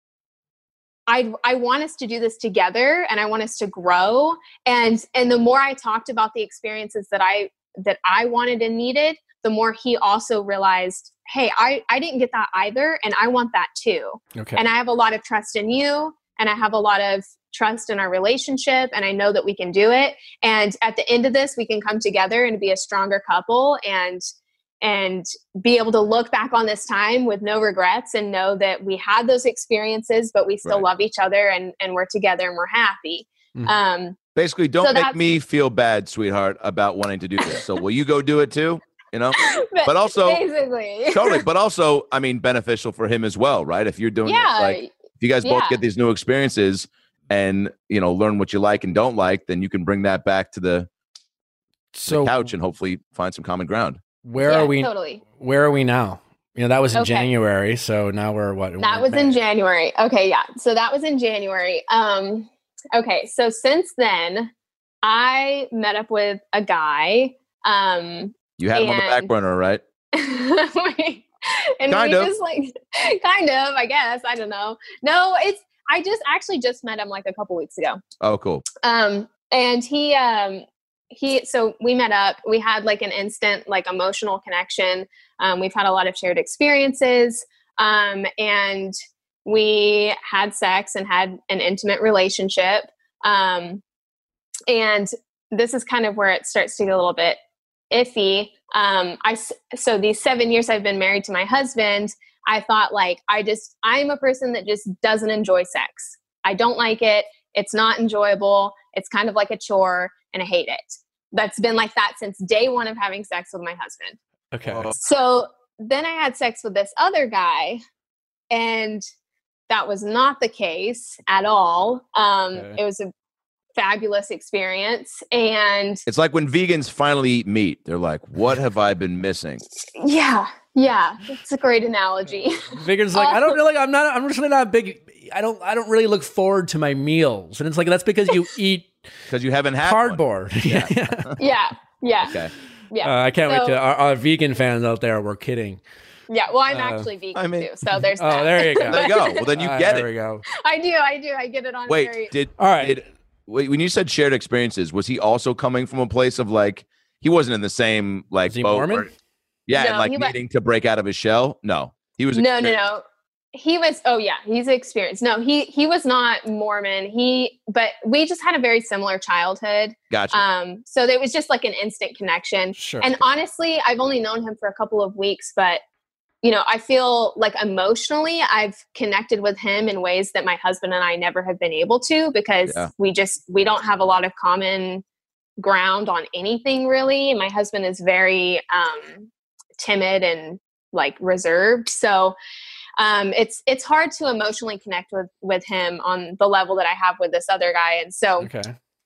I I want us to do this together, and I want us to grow. And and the more I talked about the experiences that I that I wanted and needed, the more he also realized, hey, I, I didn't get that either, and I want that too. Okay. And I have a lot of trust in you, and I have a lot of trust in our relationship, and I know that we can do it. And at the end of this, we can come together and be a stronger couple and and be able to look back on this time with no regrets and know that we had those experiences, but we still Right. love each other and, and we're together and we're happy. Mhm. Um, Basically, don't So make that's- me feel bad, sweetheart, about wanting to do this. So will you go do it too? You know, But also- basically, totally. But also, I mean, beneficial for him as well, right? If you're doing yeah, it, like if you guys both yeah. get these new experiences and you know learn what you like and don't like, then you can bring that back to the, the So couch and hopefully find some common ground. where yeah, are we? totally. Where are we now? You know, that was in Okay. January. So now we're what? That we're was in May. January. Okay, yeah. So that was in January. Um, okay, so since then, I met up with a guy. Um, You had him on the back And- burner, right? and Kind we of. just like, kind of, I guess. I don't know. No, it's. I just actually just met him like a couple weeks ago. Oh, cool. Um, and he, um, he, so we met up, we had like an instant, like emotional connection. Um, we've had a lot of shared experiences. Um, and we had sex and had an intimate relationship. Um, and this is kind of where it starts to get a little bit iffy. Um, I, s- so these seven years I've been married to my husband, I thought like, I just, I'm a person that just doesn't enjoy sex. I don't like it. It's not enjoyable. It's kind of like a chore and I hate it. That's been like that since day one of having sex with my husband. Okay. Whoa. So then I had sex with this other guy and that was not the case at all. Um, Okay. It was a fabulous experience. And It's like when vegans finally eat meat, they're like, "What have I been missing?" yeah, yeah, it's a great analogy. Figures like I don't really. I'm not. I'm just really not big. I don't. I don't really look forward to my meals, and it's like that's because you eat Because you haven't had one. cardboard. Yeah. yeah, yeah, Okay. yeah. Uh, I can't wait So- to our, our vegan fans out there. We're kidding. Yeah, well, I'm Uh, actually vegan I mean- too, so there's Oh, that. there you go. There you go. Well, then you Uh, get there it. we go. I do, I do, I get it on. Wait, very, did All right. did wait, when you said shared experiences, was he also coming from a place of like he wasn't in the same like Is he boat Mormon? where- yeah, No, and like he wa- needing to break out of his shell? No. He was no, no, experienced. no. He was. Oh yeah, he's experienced. No, he he was not Mormon. He, but we just had a very similar childhood. Gotcha. Um, so there was just like an instant connection. Sure. And honestly, I've only known him for a couple of weeks, but you know, I feel like emotionally I've connected with him in ways that my husband and I never have been able to because Yeah. we just we don't have a lot of common ground on anything really. My husband is very um timid and like reserved. So um it's it's hard to emotionally connect with with him on the level that I have with this other guy. And so okay.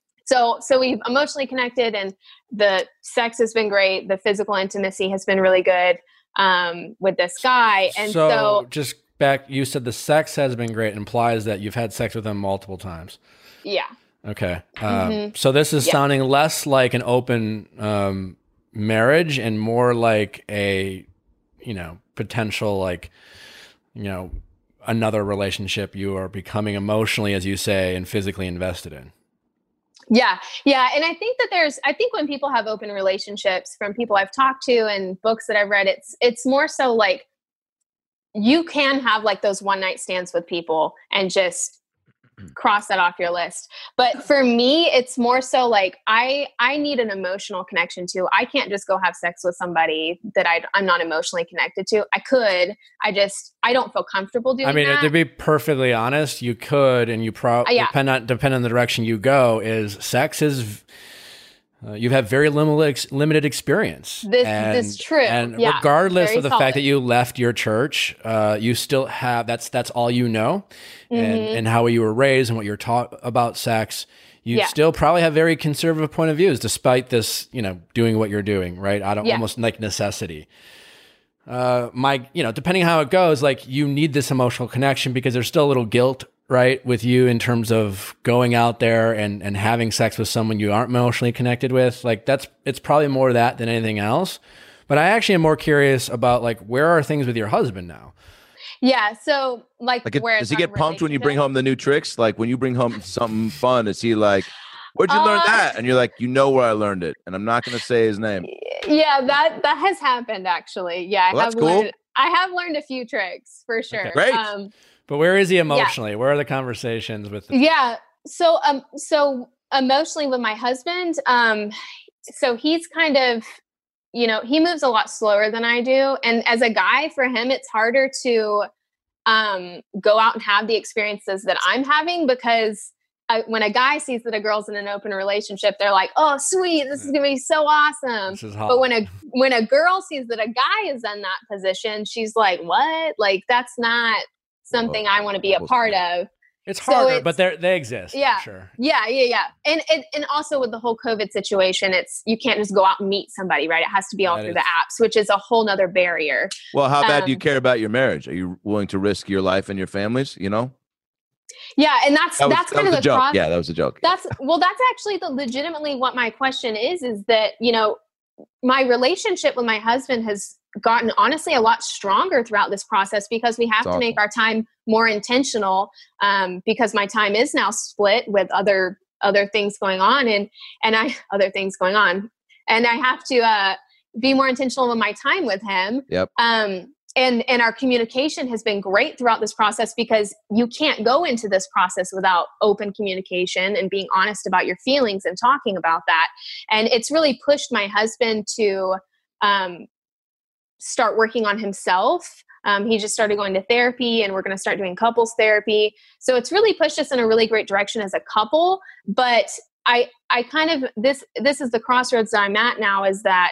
so so we've emotionally connected and the sex has been great. The physical intimacy has been really good um, with this guy. And so, so, just back, you said the sex has been great. Implies that you've had sex with him multiple times. yeah. Okay. Um, Mhm. So this is Yeah. sounding less like an open um, marriage and more like a you know, potential, like, you know, another relationship you are becoming emotionally, as you say, and physically invested in. Yeah. Yeah. And I think that there's, I think when people have open relationships, from people I've talked to and books that I've read, it's, it's more so like, you can have like those one night stands with people and just cross that off your list. But for me, it's more so like, I, I need an emotional connection to. I can't just go have sex with somebody that I, I'm not emotionally connected to. I could, I just, I don't feel comfortable doing I mean, that. to be perfectly honest, you could, and you probably, Uh, yeah. depend on, depend on the direction you go, is sex is, uh, you have very limited, ex- limited experience. This- and, this is true. And Yeah, regardless very of the solid. fact that you left your church, uh, you still have, that's, that's all you know. And, Mm-hmm. and how you were raised and what you're taught about sex. You Yeah. still probably have very conservative point of views, despite this, you know, doing what you're doing, right? Out of Yeah. almost like necessity. Uh, my, you know, depending how it goes, like you need this emotional connection because there's still a little guilt, right, with you in terms of going out there and, and having sex with someone you aren't emotionally connected with. Like that's, it's probably more that than anything else. But I actually am more curious about like, where are things with your husband now? Yeah. So like, Like, it, where does it's he our get pumped when you bring relationship- home the new tricks? Like when you bring home something fun, is he like, "Where'd you learn Uh, that?" And you're like, "You know where I learned it," and I'm not going to say his name. Yeah, that that has happened actually. Yeah, I Well, have that's cool. learned. I have learned a few tricks for sure. Great. Um, But where is he emotionally? Where are the conversations with the yeah. So um, so emotionally with my husband, um, so he's kind of, you know, he moves a lot slower than I do, and as a guy, for him, it's harder to um go out and have the experiences that I'm having because. I, when a guy sees that a girl's in an open relationship, they're like, "Oh, sweet, this is gonna be so awesome." This is hot. But when a when a girl sees that a guy is in that position, she's like, "What? Like that's not something I want to be a part of." It's so harder, it's- but they they exist. Yeah. For sure. Yeah, yeah, yeah. And, and and also with the whole COVID situation, it's you can't just go out and meet somebody, right? It has to be all That through is- the apps, which is a whole nother barrier. Well, how bad do you Um, care about your marriage? Are you willing to risk your life and your family's? You know, Yeah, and that's that was, that's that kind was of a the joke. process. Yeah, that was a joke. That's well, that's actually the legitimately what my question is, is that, you know, my relationship with my husband has gotten honestly a lot stronger throughout this process because we have That's to make our time more intentional, um, because my time is now split with other other things going on and and I other things going on. And I have to uh be more intentional with my time with him. Yep. Um and and our communication has been great throughout this process because you can't go into this process without open communication and being honest about your feelings and talking about that. And it's really pushed my husband to um, start working on himself. Um, he just started going to therapy and we're going to start doing couples therapy. So it's really pushed us in a really great direction as a couple. But I, I kind of, this, this is the crossroads that I'm at now, is that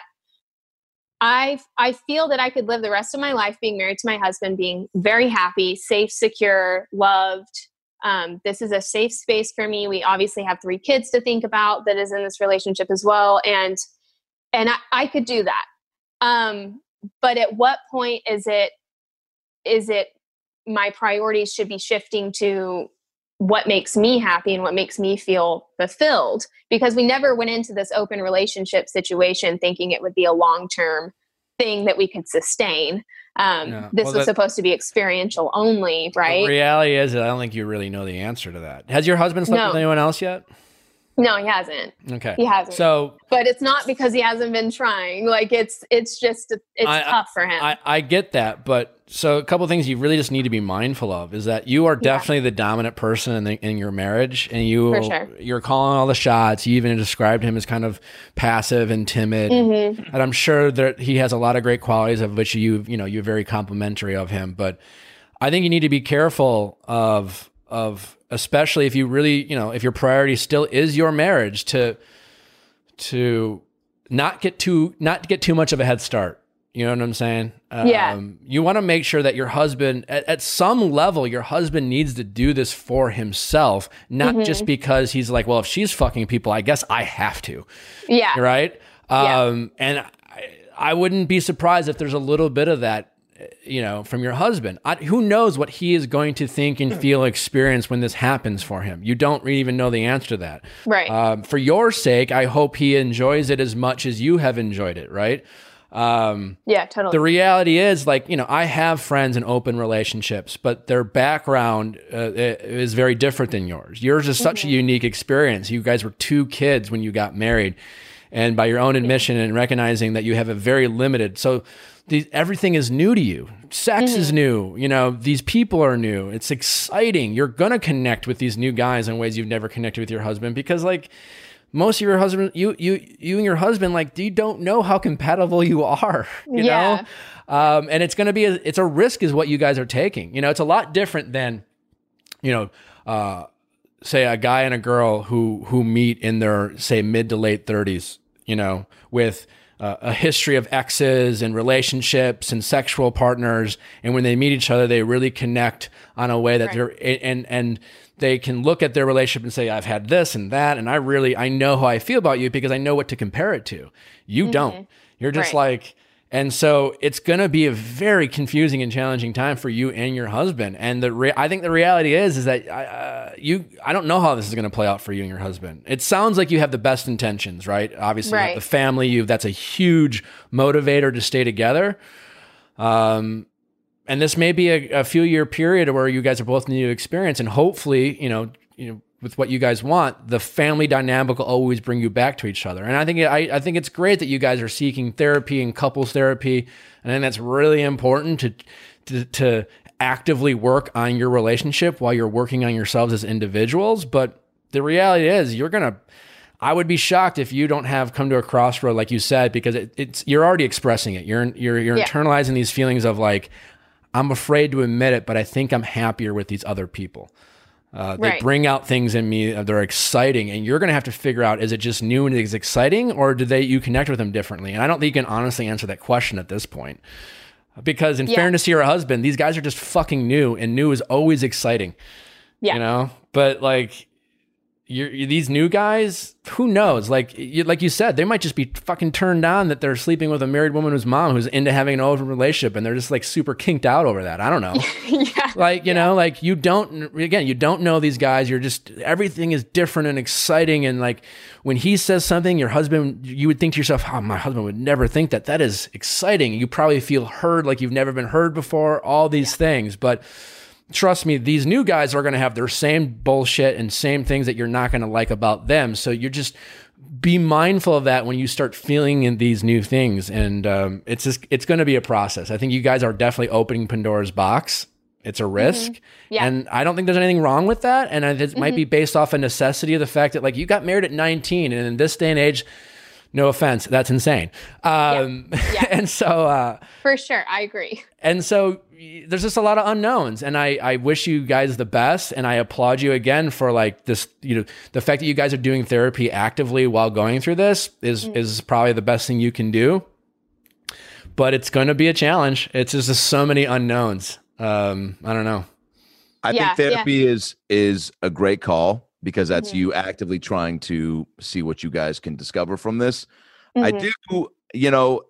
I I feel that I could live the rest of my life being married to my husband, being very happy, safe, secure, loved. Um, this is a safe space for me. We obviously have three kids to think about that is in this relationship as well. And and I, I could do that. Um, but at what point is it is it my priorities should be shifting to what makes me happy and what makes me feel fulfilled, because we never went into this open relationship situation thinking it would be a long-term thing that we could sustain. Um, Yeah. this Well, was that- supposed to be experiential only, The right? reality is, I don't think you really know the answer to that. Has your husband slept No. with anyone else yet? No, he hasn't. Okay. He hasn't. So But it's not because he hasn't been trying. Like it's it's just it's I- tough for him. I, I get that, but so a couple of things you really just need to be mindful of is that you are Yeah. definitely the dominant person in, the, in your marriage, and you For sure. you're calling all the shots. You even described him as kind of passive and timid, Mhm. and I'm sure that he has a lot of great qualities of which you you know you're very complimentary of him. But I think you need to be careful of of especially if you really you know if your priority still is your marriage to to not get too not get too much of a head start. You know what I'm saying? Yeah. Um, you want to make sure that your husband, at, at some level, your husband needs to do this for himself, not Mm-hmm. just because he's like, well, if she's fucking people, I guess I have to. yeah. Right? Yeah. Um, and I, I wouldn't be surprised if there's a little bit of that, you know, from your husband. I, who knows what he is going to think and feel, experience when this happens for him? You don't really even know the answer to that. Right. Um, for your sake, I hope he enjoys it as much as you have enjoyed it, right? Um, Yeah, totally. The reality is, like, you know, I have friends in open relationships, but their background uh, is very different than yours. Yours is such Mm-hmm. a unique experience. You guys were two kids when you got married, and by your own admission and recognizing that you have a very limited, so these, everything is new to you. Sex Mm-hmm. is new. You know, these people are new. It's exciting. You're going to connect with these new guys in ways you've never connected with your husband because, like, most of your husband, you, you, you and your husband, like, you don't know how compatible you are, you Yeah. know? Um, and it's going to be, a, it's a risk is what you guys are taking. You know, it's a lot different than, you know, uh, say a guy and a girl who, who meet in their, say, mid to late thirties, you know, with uh, a history of exes and relationships and sexual partners. And when they meet each other, they really connect on a way that Right. they're, and, and, they can look at their relationship and say, I've had this and that. And I really, I know how I feel about you because I know what to compare it to. You don't. You're just Right. like, and so it's going to be a very confusing and challenging time for you and your husband. And the re- I think the reality is, is that uh, you, I don't know how this is going to play out for you and your husband. It sounds like you have the best intentions, right? Obviously, you have Right. the family, you, that's a huge motivator to stay together. Um, And this may be a, a few year period where you guys are both new experience, and hopefully, you know, you know, with what you guys want, the family dynamic will always bring you back to each other. And I think I, I think it's great that you guys are seeking therapy and couples therapy, and I think that's really important to to, to actively work on your relationship while you're working on yourselves as individuals. But the reality is, you're gonna. I would be shocked if you don't have come to a crossroad, like you said, because it, it's you're already expressing it. You're you're you're Yeah. internalizing these feelings of like, I'm afraid to admit it, but I think I'm happier with these other people. Uh, they Right. bring out things in me that are exciting, and you're going to have to figure out, is it just new and it's exciting, or do they you connect with them differently? And I don't think you can honestly answer that question at this point. Because in Yeah. fairness to your husband, these guys are just fucking new, and new is always exciting. Yeah. You know? But like, you're, you these new guys, who knows? Like you, like you said, they might just be fucking turned on that they're sleeping with a married woman whose mom who's into having an open relationship, and they're just like super kinked out over that. I don't know. yeah. Like, you know, like you don't, again, you don't know these guys. You're just, everything is different and exciting. And like when he says something, your husband, you would think to yourself, oh, my husband would never think that. That is exciting. You probably feel heard like you've never been heard before, all these things. But trust me, these new guys are going to have their same bullshit and same things that you're not going to like about them. So you're just, be mindful of that when you start feeling in these new things. And um, it's just, it's going to be a process. I think you guys are definitely opening Pandora's box. It's a risk. Yeah. And I don't think there's anything wrong with that. And it might be based off a necessity of the fact that like you got married at nineteen, and in this day and age, no offense, that's insane. Um, Yeah. and so, uh, For sure. I agree. and so y- there's just a lot of unknowns, and I, I wish you guys the best. And I applaud you again for like this, you know, the fact that you guys are doing therapy actively while going through this is, Mm. is probably the best thing you can do, but it's going to be a challenge. It's just so many unknowns. Um, I don't know. I Yeah, think therapy is is a great call because that's Mhm. you actively trying to see what you guys can discover from this. I Mhm. do, you know,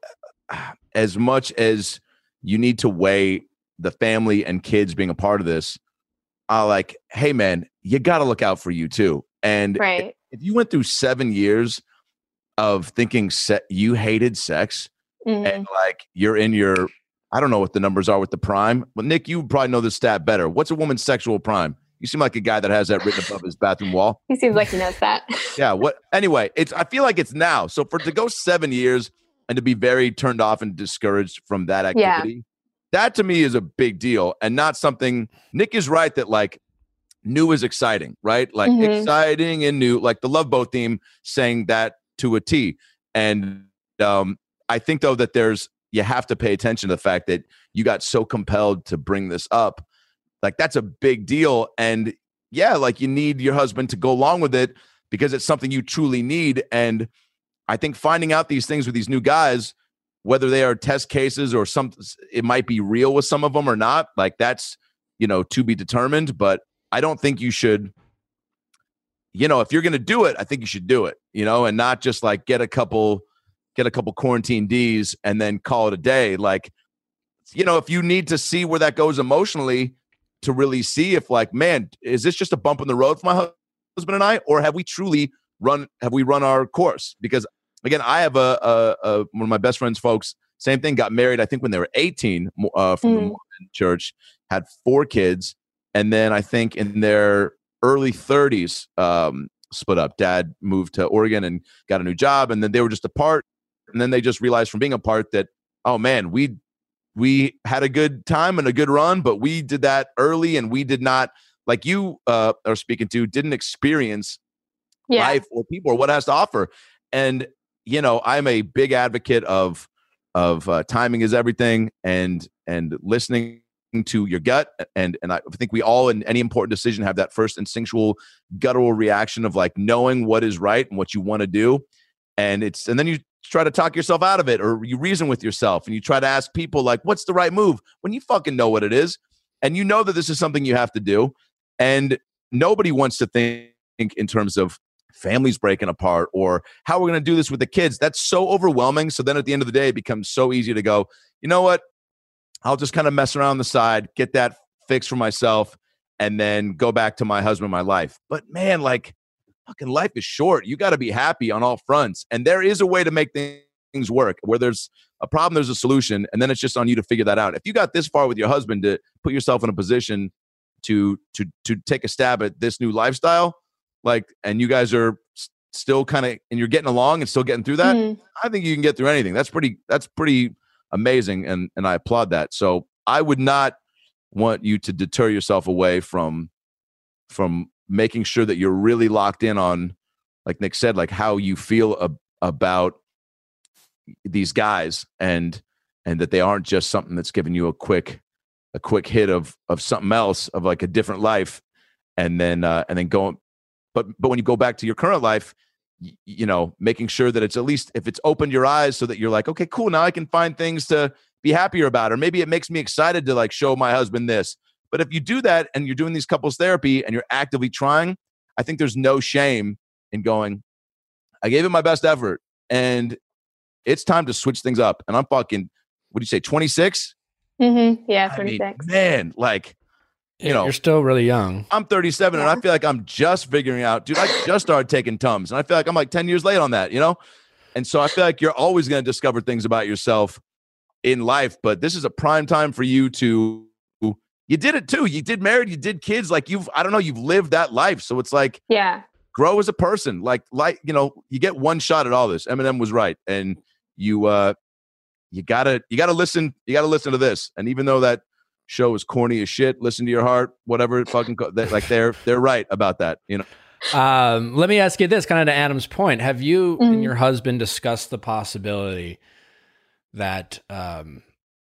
as much as you need to weigh the family and kids being a part of this, I like, hey man, you got to look out for you too. And Right. if you went through seven years of thinking se- you hated sex Mhm. and like you're in your, I don't know what the numbers are with the prime. Well, Nick, you probably know this stat better. What's a woman's sexual prime? You seem like a guy that has that written above his bathroom wall. He seems like he knows that. Yeah. What? Anyway, it's. I feel like it's now. So for it to go seven years and to be very turned off and discouraged from that Yeah. activity, that to me is a big deal and not something. Nick is right that like new is exciting, right? Like Mhm. exciting and new. Like the Love Boat theme saying that to a T. And um, I think though that there's you have to pay attention to the fact that you got so compelled to bring this up. Like that's a big deal. And yeah, like you need your husband to go along with it because it's something you truly need. And I think finding out these things with these new guys, whether they are test cases or some, it might be real with some of them or not. Like that's, you know, to be determined. But I don't think you should, you know, if you're going to do it, I think you should do it, you know, and not just like get a couple, get a couple quarantine D's and then call it a day. Like, you know, if you need to see where that goes emotionally to really see if like, man, is this just a bump in the road for my husband and I, or have we truly run, have we run our course? Because again, I have a, a, a one of my best friend's folks Same thing, got married, I think when they were eighteen uh, from Mm. the Mormon church, had four kids. And then I think in their early thirties, um, split up. Dad moved to Oregon and got a new job. And then they were just apart. And then they just realized from being apart that, oh man, we we had a good time and a good run, but we did that early and we did not, like you uh, are speaking to, didn't experience Yeah. life or people or what it has to offer. And, you know, I'm a big advocate of of uh, timing is everything, and and listening to your gut. And and I think we all in any important decision have that first instinctual guttural reaction of like knowing what is right and what you want to do. And it's and then you try to talk yourself out of it, or you reason with yourself and you try to ask people like, what's the right move, when you fucking know what it is. And you know that this is something you have to do. And nobody wants to think in terms of families breaking apart or how we're going to do this with the kids. That's so overwhelming. So then at the end of the day, it becomes so easy to go, you know what? I'll just kind of mess around on the side, get that fixed for myself, and then go back to my husband, my life. But man, like fucking life is short. You got to be happy on all fronts. And there is a way to make things work. Where there's a problem, there's a solution. And then it's just on you to figure that out. If you got this far with your husband to put yourself in a position to to to take a stab at this new lifestyle, like, and you guys are s- still kind of, and you're getting along and still getting through that, Mhm. I think you can get through anything. That's pretty, that's pretty amazing. And, and I applaud that. So I would not want you to deter yourself away from, from making sure that you're really locked in on, like Nick said, like how you feel ab- about these guys, and, and that they aren't just something that's giving you a quick, a quick hit of, of something else, of like a different life. And then, uh, and then going, but, but when you go back to your current life, y- you know, making sure that it's at least, if it's opened your eyes so that you're like, okay, cool. Now I can find things to be happier about, or maybe it makes me excited to like show my husband this. But if you do that and you're doing these couples therapy and you're actively trying, I think there's no shame in going, I gave it my best effort and it's time to switch things up. And I'm fucking, what do you say, twenty-six? Mm-hmm. Yeah, I mean, twenty-six. man, like, you know, You're still really young. I'm thirty-seven and Yeah. I feel like I'm just figuring out, dude, I just started taking Tums and I feel like I'm like ten years late on that, you know? And so I feel like you're always going to discover things about yourself in life, but this is a prime time for you to, you did it too. You did married, you did kids. Like you've, I don't know, you've lived that life. So it's like, Yeah. grow as a person. Like, like, you know, you get one shot at all this. Eminem was right. And you, uh, you gotta, you gotta listen, you gotta listen to this. And even though that show is corny as shit, listen to your heart, whatever it fucking, co- they, like they're, they're right about that, you know? Um, let me ask you this, kind of to Adam's point. Have you and Mhm. your husband discussed the possibility that um,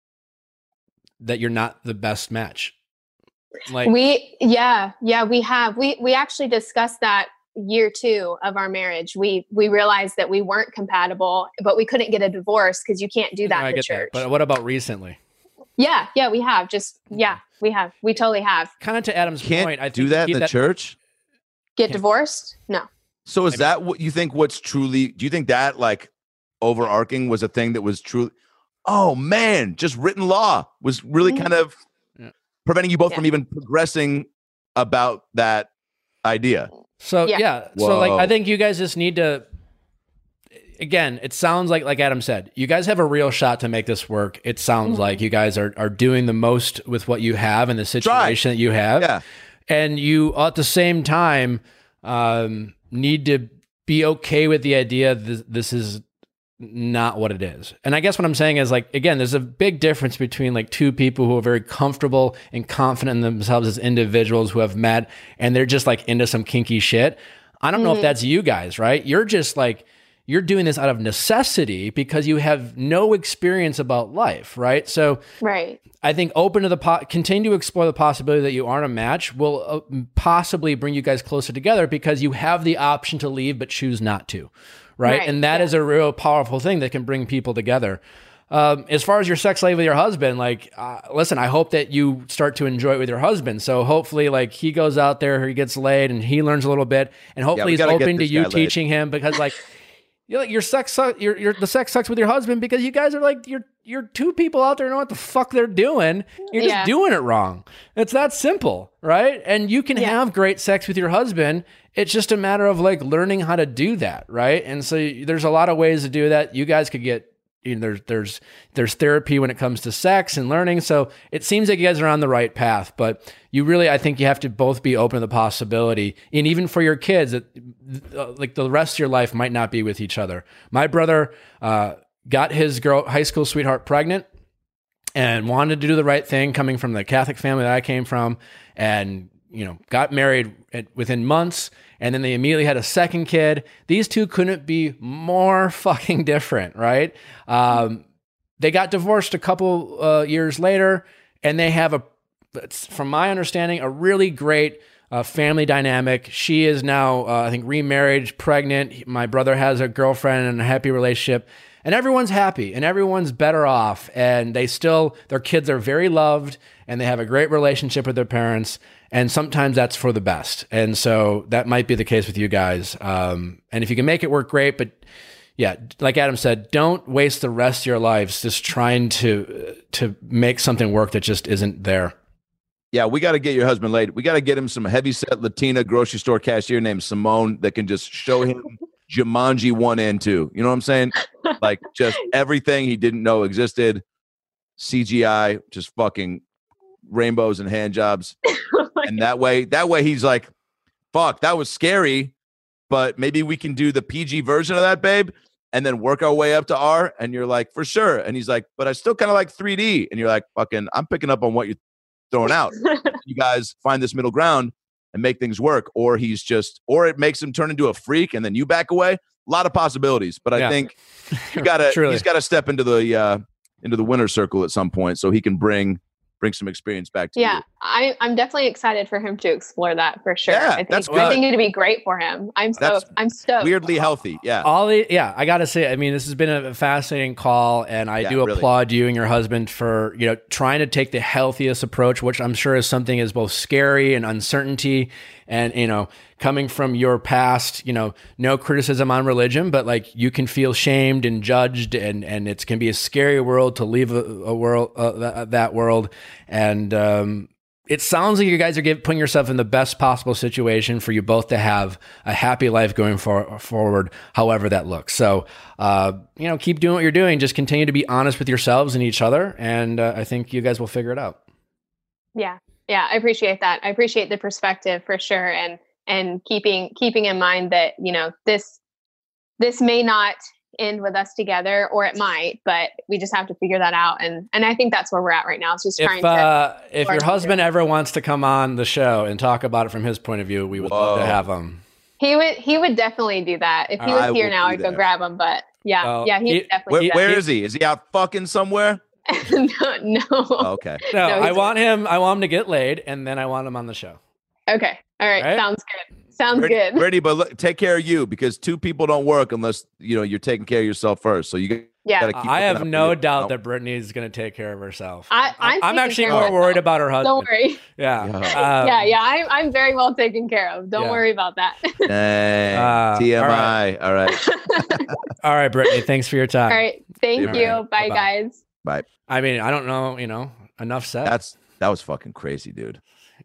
that you're not the best match? Like, we yeah yeah we have we we actually discussed that year two of our marriage. We we realized that we weren't compatible, but we couldn't get a divorce because you can't do that I in the get church. that. But what about recently? yeah yeah we have just yeah we have we totally have Kind of to Adam's Can't point. I do think that you in the keep church. get Can't- divorced. No. So is that what you think? What's truly? Do you think that like overarching was a thing that was truly? Oh man, just written law was really Mhm. kind of Yeah. preventing you both Yeah. from even progressing about that idea. So yeah, Yeah. so like Whoa. I think you guys just need to. Again, it sounds like like Adam said, you guys have a real shot to make this work. It sounds Mhm. like you guys are are doing the most with what you have in the situation that you have. Yeah, And you at the same time um, need to be okay with the idea that this is not what it is. And I guess what I'm saying is like, again, there's a big difference between like two people who are very comfortable and confident in themselves as individuals who have met and they're just like into some kinky shit. I don't know if Mhm. that's you guys, right? You're just like, you're doing this out of necessity because you have no experience about life, right? So Right. I think open to the po- continue to explore the possibility that you aren't a match will uh, possibly bring you guys closer together because you have the option to leave but choose not to, right? Right, And that yeah. is a real powerful thing that can bring people together. Um, as far as your sex life with your husband, like, uh, listen, I hope that you start to enjoy it with your husband. So hopefully, like, he goes out there, he gets laid, and he learns a little bit, and hopefully we he's gotta get open to this you guy laid. teaching him because, like. You're like your sex, su- your your the sex sucks with your husband because you guys are like you're you're two people out there who know what the fuck they're doing. You're just Yeah. doing it wrong. It's that simple, right? And you can Yeah. have great sex with your husband. It's just a matter of like learning how to do that, right? And so y- there's a lot of ways to do that. You guys could get you know, there's there's there's therapy when it comes to sex and learning. So it seems like you guys are on the right path, but you really, I think you have to both be open to the possibility, and even for your kids, that uh, like the rest of your life might not be with each other. My brother uh, got his girl high school sweetheart pregnant and wanted to do the right thing, coming from the Catholic family that I came from, and you know, got married at, within months, and then they immediately had a second kid. These two couldn't be more fucking different, right? Um, they got divorced a couple uh, years later, and they have a, from my understanding, a really great uh, family dynamic. She is now, uh, I think, remarried, pregnant. My brother has a girlfriend and a happy relationship. And everyone's happy and everyone's better off. And they still, their kids are very loved and they have a great relationship with their parents. And sometimes that's for the best. And so that might be the case with you guys. Um, and if you can make it work, great. But yeah, like Adam said, don't waste the rest of your lives just trying to, to make something work that just isn't there. Yeah, we got to get your husband laid. We got to get him some heavyset Latina grocery store cashier named Simone that can just show him Jumanji one and two. You know what I'm saying? Like just everything he didn't know existed. C G I, just fucking rainbows and hand jobs. Oh and that way, that way he's like, fuck, that was scary, but maybe we can do the P G version of that, babe, and then work our way up to R. And you're like, for sure. And he's like, but I still kind of like three D. And you're like, fucking, I'm picking up on what you're throwing out. You guys find this middle ground and make things work. Or he's just, or it makes him turn into a freak and then you back away. A lot of possibilities, but I yeah. think you gotta, he's got to step into the, uh, into the winner's circle at some point so he can bring, bring some experience back to yeah, you. I, I'm definitely excited for him to explore that for sure. Yeah, I think, that's I think it'd be great for him. I'm so I'm stoked. Weirdly healthy. Yeah. Ollie, yeah, I gotta say, I mean, this has been a fascinating call, and I Yeah, do really. applaud you and your husband for, you know, trying to take the healthiest approach, which I'm sure is something is both scary and uncertainty. And, you know, coming from your past, you know, no criticism on religion, but like you can feel shamed and judged, and, and it can be a scary world to leave a, a world, uh, that, that world. And um, it sounds like you guys are get, putting yourself in the best possible situation for you both to have a happy life going for, forward, however that looks. So, uh, you know, keep doing what you're doing. Just continue to be honest with yourselves and each other. And uh, I think you guys will figure it out. Yeah. Yeah, I appreciate that. I appreciate the perspective for sure. And, and keeping, keeping in mind that, you know, this, this may not end with us together, or it might, but we just have to figure that out. And, and I think that's where we're at right now. It's just trying if, to, uh, if your husband ever wants to come on the show and talk about it from his point of view, we would Whoa. love to have him. he would, he would definitely do that. If he was I here will now, be I'd go there. grab him, but yeah, Well, yeah, he, he- would definitely Where, do that. where is he? Is he out fucking somewhere? no, no. Oh, okay. No, No, I he's- want him. I want him to get laid, and then I want him on the show. Okay. All right. Right? Sounds good. Sounds Brittany, good. Brittany, but look, take care of you, because two people don't work unless, you know, you're taking care of yourself first. So you got Yeah. to keep I have looking out no for you. doubt No. that Brittany is going to take care of herself. I- I'm I'm taking actually care of more myself. worried about her husband. Don't worry. Yeah. Yeah. Um, yeah. Yeah. I'm, I'm very well taken care of. Don't Yeah. worry about that. Dang. Uh, T M all I. All right. All right, Brittany. Thanks for your time. All right. Thank All you. right. Bye, Bye-bye. guys. Bye. I mean, I don't know. You know, enough said. That's that was fucking crazy, dude.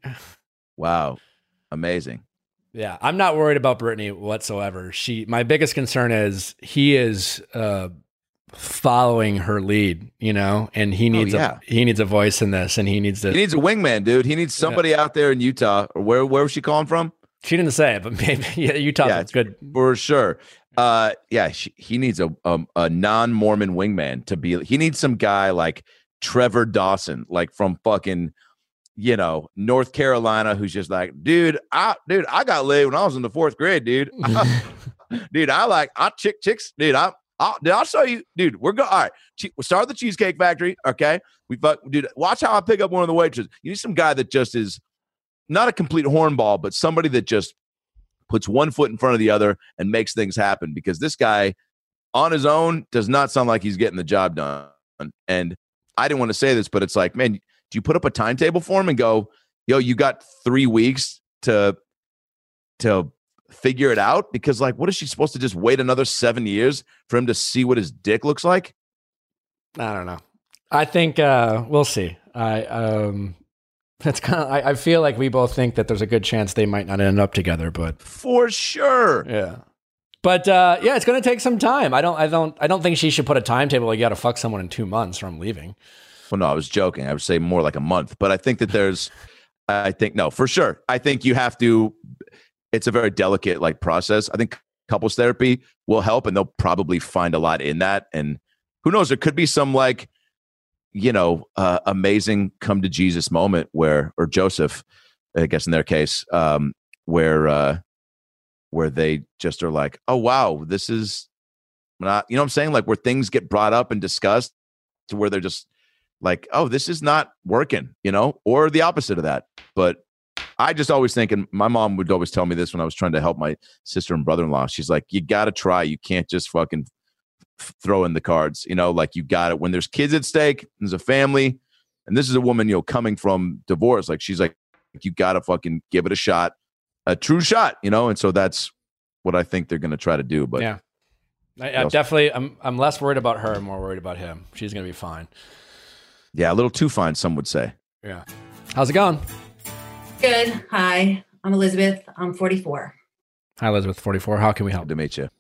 Wow. Amazing. Yeah, I'm not worried about Brittany whatsoever. She, my biggest concern is he is uh, following her lead, you know, and he needs yeah. a he needs a voice in this, and he needs to. He needs a wingman, dude. He needs somebody out there in Utah, or where where was she calling from? She didn't say it, but maybe yeah, Utah. Yeah, It's good. For sure. Uh, yeah, she, he needs a um, a non-Mormon wingman to be. He needs some guy like Trevor Dawson, like from fucking, you know, North Carolina, who's just like, dude, I dude, I got laid when I was in the fourth grade, dude. dude, I like I chick chicks, dude. I I'll, dude, I'll show you, dude. We're going. All right, che- we start at the Cheesecake Factory. Okay, we fuck, dude. Watch how I pick up one of the waitresses. You need some guy that just is not a complete hornball, but somebody that just puts one foot in front of the other and makes things happen. Because this guy, on his own, does not sound like he's getting the job done. And I didn't want to say this, but it's like, man, do you put up a timetable for him and go, yo, you got three weeks to to figure it out? Because like, what is she supposed to just wait another seven years for him to see what his dick looks like? I don't know. I think uh, we'll see. I um, that's kind of. I, I feel like we both think that there's a good chance they might not end up together, but For sure. yeah. But uh, yeah, it's going to take some time. I don't, I don't, I don't think she should put a timetable. Like you got to fuck someone in two months or I'm leaving. Well, no, I was joking. I would say more like a month. But I think that there's, I think no, for sure. I think you have to. It's a very delicate like process. I think couples therapy will help, and they'll probably find a lot in that. And who knows? There could be some like, you know, uh, amazing come to Jesus moment where, or Joseph, I guess in their case, um, where. Uh, where they just are like, oh, wow, this is not, you know what I'm saying? Like where things get brought up and discussed to where they're just like, oh, this is not working, you know, or the opposite of that. But I just always think, and my mom would always tell me this when I was trying to help my sister and brother-in-law. She's like, you got to try. You can't just fucking f- throw in the cards, you know, like you got it when there's kids at stake, there's a family. And this is a woman, you know, coming from divorce. Like she's like, you got to fucking give it a shot. A true shot, you know, and so that's what I think they're going to try to do. But yeah, I, I definitely, I'm I'm less worried about her, and more worried about him. She's going to be fine. Yeah, a little too fine, some would say. Yeah, how's it going? Good. Hi, I'm Elizabeth. I'm forty-four. Hi, Elizabeth, forty-four. How can we help? Good to meet you.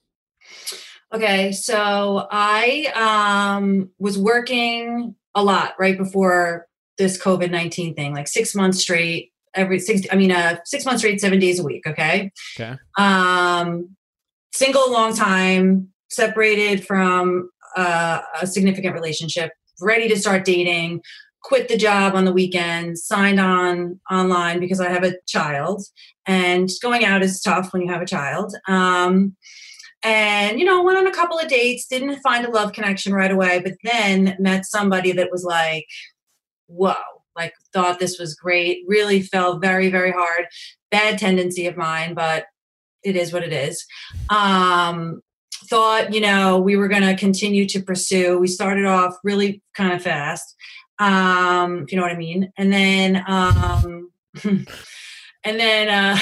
Okay, so I um was working a lot right before this COVID nineteen thing, like six months straight. Every six, I mean, uh, six months straight, seven days a week. Okay. Okay. Um, single, long time, separated from uh, a significant relationship, ready to start dating, quit the job on the weekends, signed on online because I have a child, and going out is tough when you have a child. Um, and, you know, went on a couple of dates, didn't find a love connection right away, but then met somebody that was like, whoa. Like thought this was great, really fell very, very hard. Bad tendency of mine, but it is what it is. Um, thought, you know, we were going to continue to pursue. We started off really kind of fast, um, if you know what I mean. And then, um, and then, uh,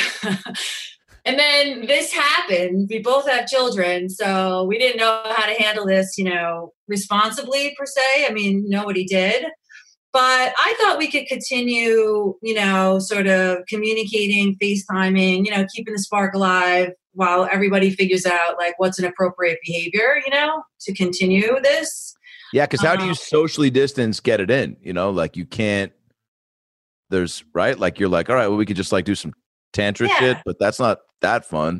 and then this happened. We both have children, so we didn't know how to handle this, you know, responsibly per se. I mean, nobody did. But I thought we could continue, you know, sort of communicating, FaceTiming, you know, keeping the spark alive while everybody figures out like what's an appropriate behavior, you know, to continue this. Yeah, because how um, do you socially distance get it in? You know, like you can't, there's, right? Like you're like, all right, well, we could just like do some tantra yeah. shit, but that's not that fun.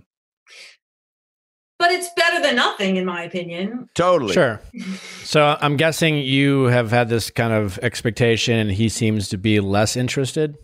But it's better than nothing, in my opinion. Totally. Sure. So I'm guessing you have had this kind of expectation and he seems to be less interested.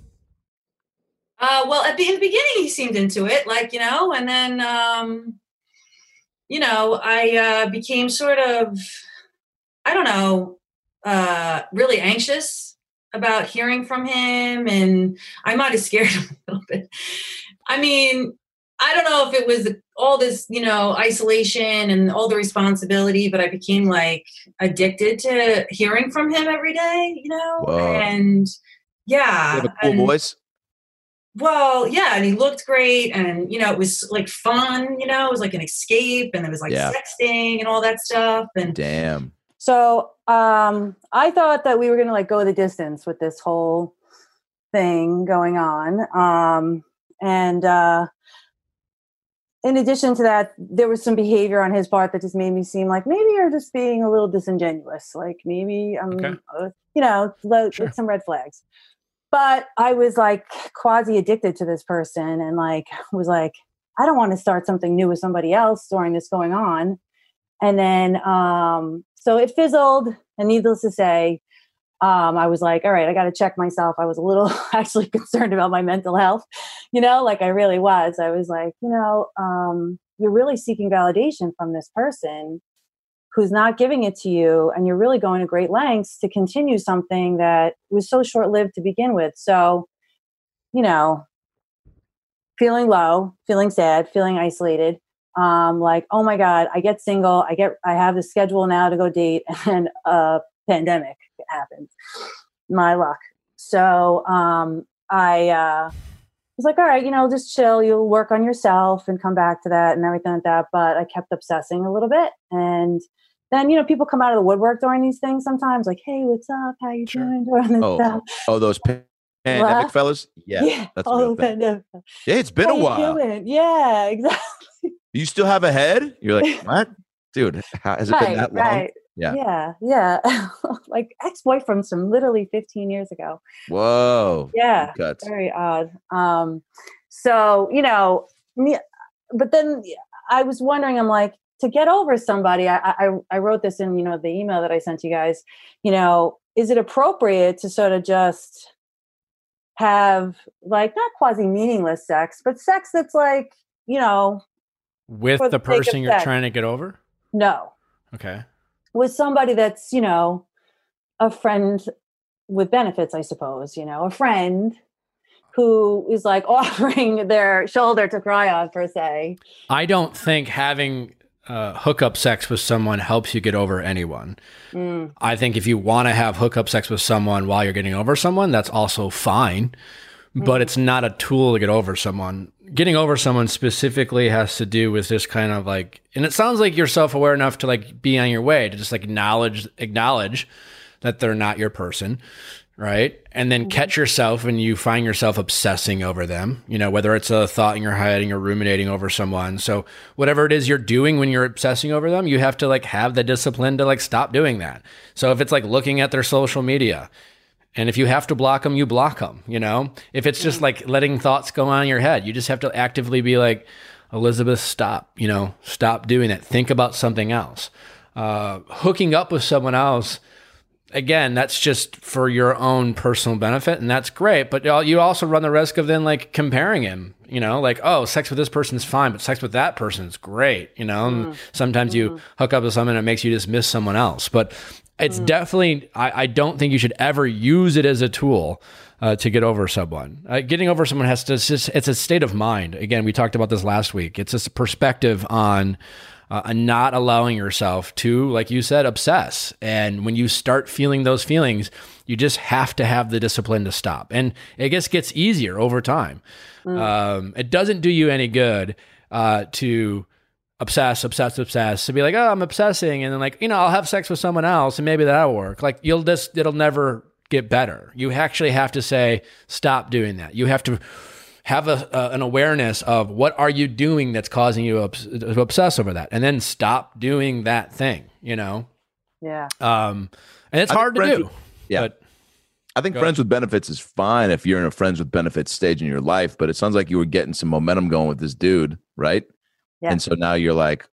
Uh, well, at the, in the beginning, he seemed into it, like, you know, and then, um, you know, I uh, became sort of, I don't know, uh, really anxious about hearing from him. And I might have scared him a little bit. I mean, I don't know if it was all this, you know, isolation and all the responsibility, but I became like addicted to hearing from him every day, you know? Whoa. And yeah. You have a cool and, voice? Well, yeah. And he looked great. And, you know, it was like fun, you know, it was like an escape and there was like Yeah. sexting and all that stuff. And Damn. So um, I thought that we were going to like go the distance with this whole thing going on. Um, and, uh, in addition to that, there was some behavior on his part that just made me seem like maybe you're just being a little disingenuous. Like maybe I'm, Okay. uh, you know, lo- Sure. with some red flags. But I was like quasi addicted to this person and like was like, I don't want to start something new with somebody else during this going on. And then, um, so it fizzled. And needless to say, Um, I was like, all right, I got to check myself. I was a little actually concerned about my mental health, you know, like I really was. I was like, you know, um, you're really seeking validation from this person who's not giving it to you. And you're really going to great lengths to continue something that was so short-lived to begin with. So, you know, feeling low, feeling sad, feeling isolated, um, like, oh my God, I get single. I get, I have the schedule now to go date and uh pandemic happened. My luck. So um, I uh, was like, all right, you know, just chill. You'll work on yourself and come back to that and everything like that. But I kept obsessing a little bit. And then, you know, people come out of the woodwork during these things sometimes like, hey, what's up? How you Sure. doing during this Oh, stuff? oh, those pa- pandemic What? fellas? Yeah. Yeah. That's a Oh, real thing. pandemic. Yeah, it's been How a you while. doing? Yeah, exactly. You still have a head? You're like, what? Dude, how, has it right, been that long? right. Yeah. Yeah. Yeah. Like ex-boyfriends from literally fifteen years ago. Whoa. Yeah. Deep cuts. Very odd. Um, so, you know, me, but then I was wondering, I'm like, to get over somebody, I, I, I wrote this in, you know, the email that I sent you guys, you know, is it appropriate to sort of just have like, not quasi meaningless sex, but sex that's like, you know, With for the the sake of person you're sex. trying to get over? no, Okay. with somebody that's, you know, a friend with benefits, I suppose, you know, a friend who is like offering their shoulder to cry on, per se. I don't think having uh, hookup sex with someone helps you get over anyone. Mm. I think if you want to have hookup sex with someone while you're getting over someone, that's also fine. But it's not a tool to get over someone. Getting over someone specifically has to do with this kind of like, and it sounds like you're self-aware enough to like be on your way to just like acknowledge, acknowledge that they're not your person, right? And then catch yourself when you find yourself obsessing over them, you know, whether it's a thought in your head and you're ruminating over someone. So whatever it is you're doing when you're obsessing over them, you have to like have the discipline to like stop doing that. So if it's like looking at their social media, and if you have to block them, you block them, you know? If it's just like letting thoughts go on in your head, you just have to actively be like, Elizabeth, stop, you know, stop doing that. Think about something else. Uh, hooking up with someone else, again, that's just for your own personal benefit, and that's great. But you also run the risk of then like comparing him, you know, like, oh, sex with this person is fine, but sex with that person is great, you know? And sometimes you hook up with someone and it makes you just miss someone else. But it's definitely, I, I don't think you should ever use it as a tool uh, to get over someone. Uh, getting over someone has to, it's, just, it's a state of mind. Again, we talked about this last week. It's just a perspective on uh, not allowing yourself to, like you said, obsess. And when you start feeling those feelings, you just have to have the discipline to stop. And it just gets easier over time. Mm. Um, it doesn't do you any good uh, to obsess, obsess, obsess, to be like, oh, I'm obsessing. And then like, you know, I'll have sex with someone else and maybe that'll work. Like you'll just, it'll never get better. You actually have to say, stop doing that. You have to have a, uh, an awareness of what are you doing that's causing you to obsess over that. And then stop doing that thing, you know? Yeah. Um, and it's I hard to do. With, yeah. But, I think friends with benefits is fine if you're in a friends with benefits stage in your life, but it sounds like you were getting some momentum going with this dude, right? Yeah. And so now you're like,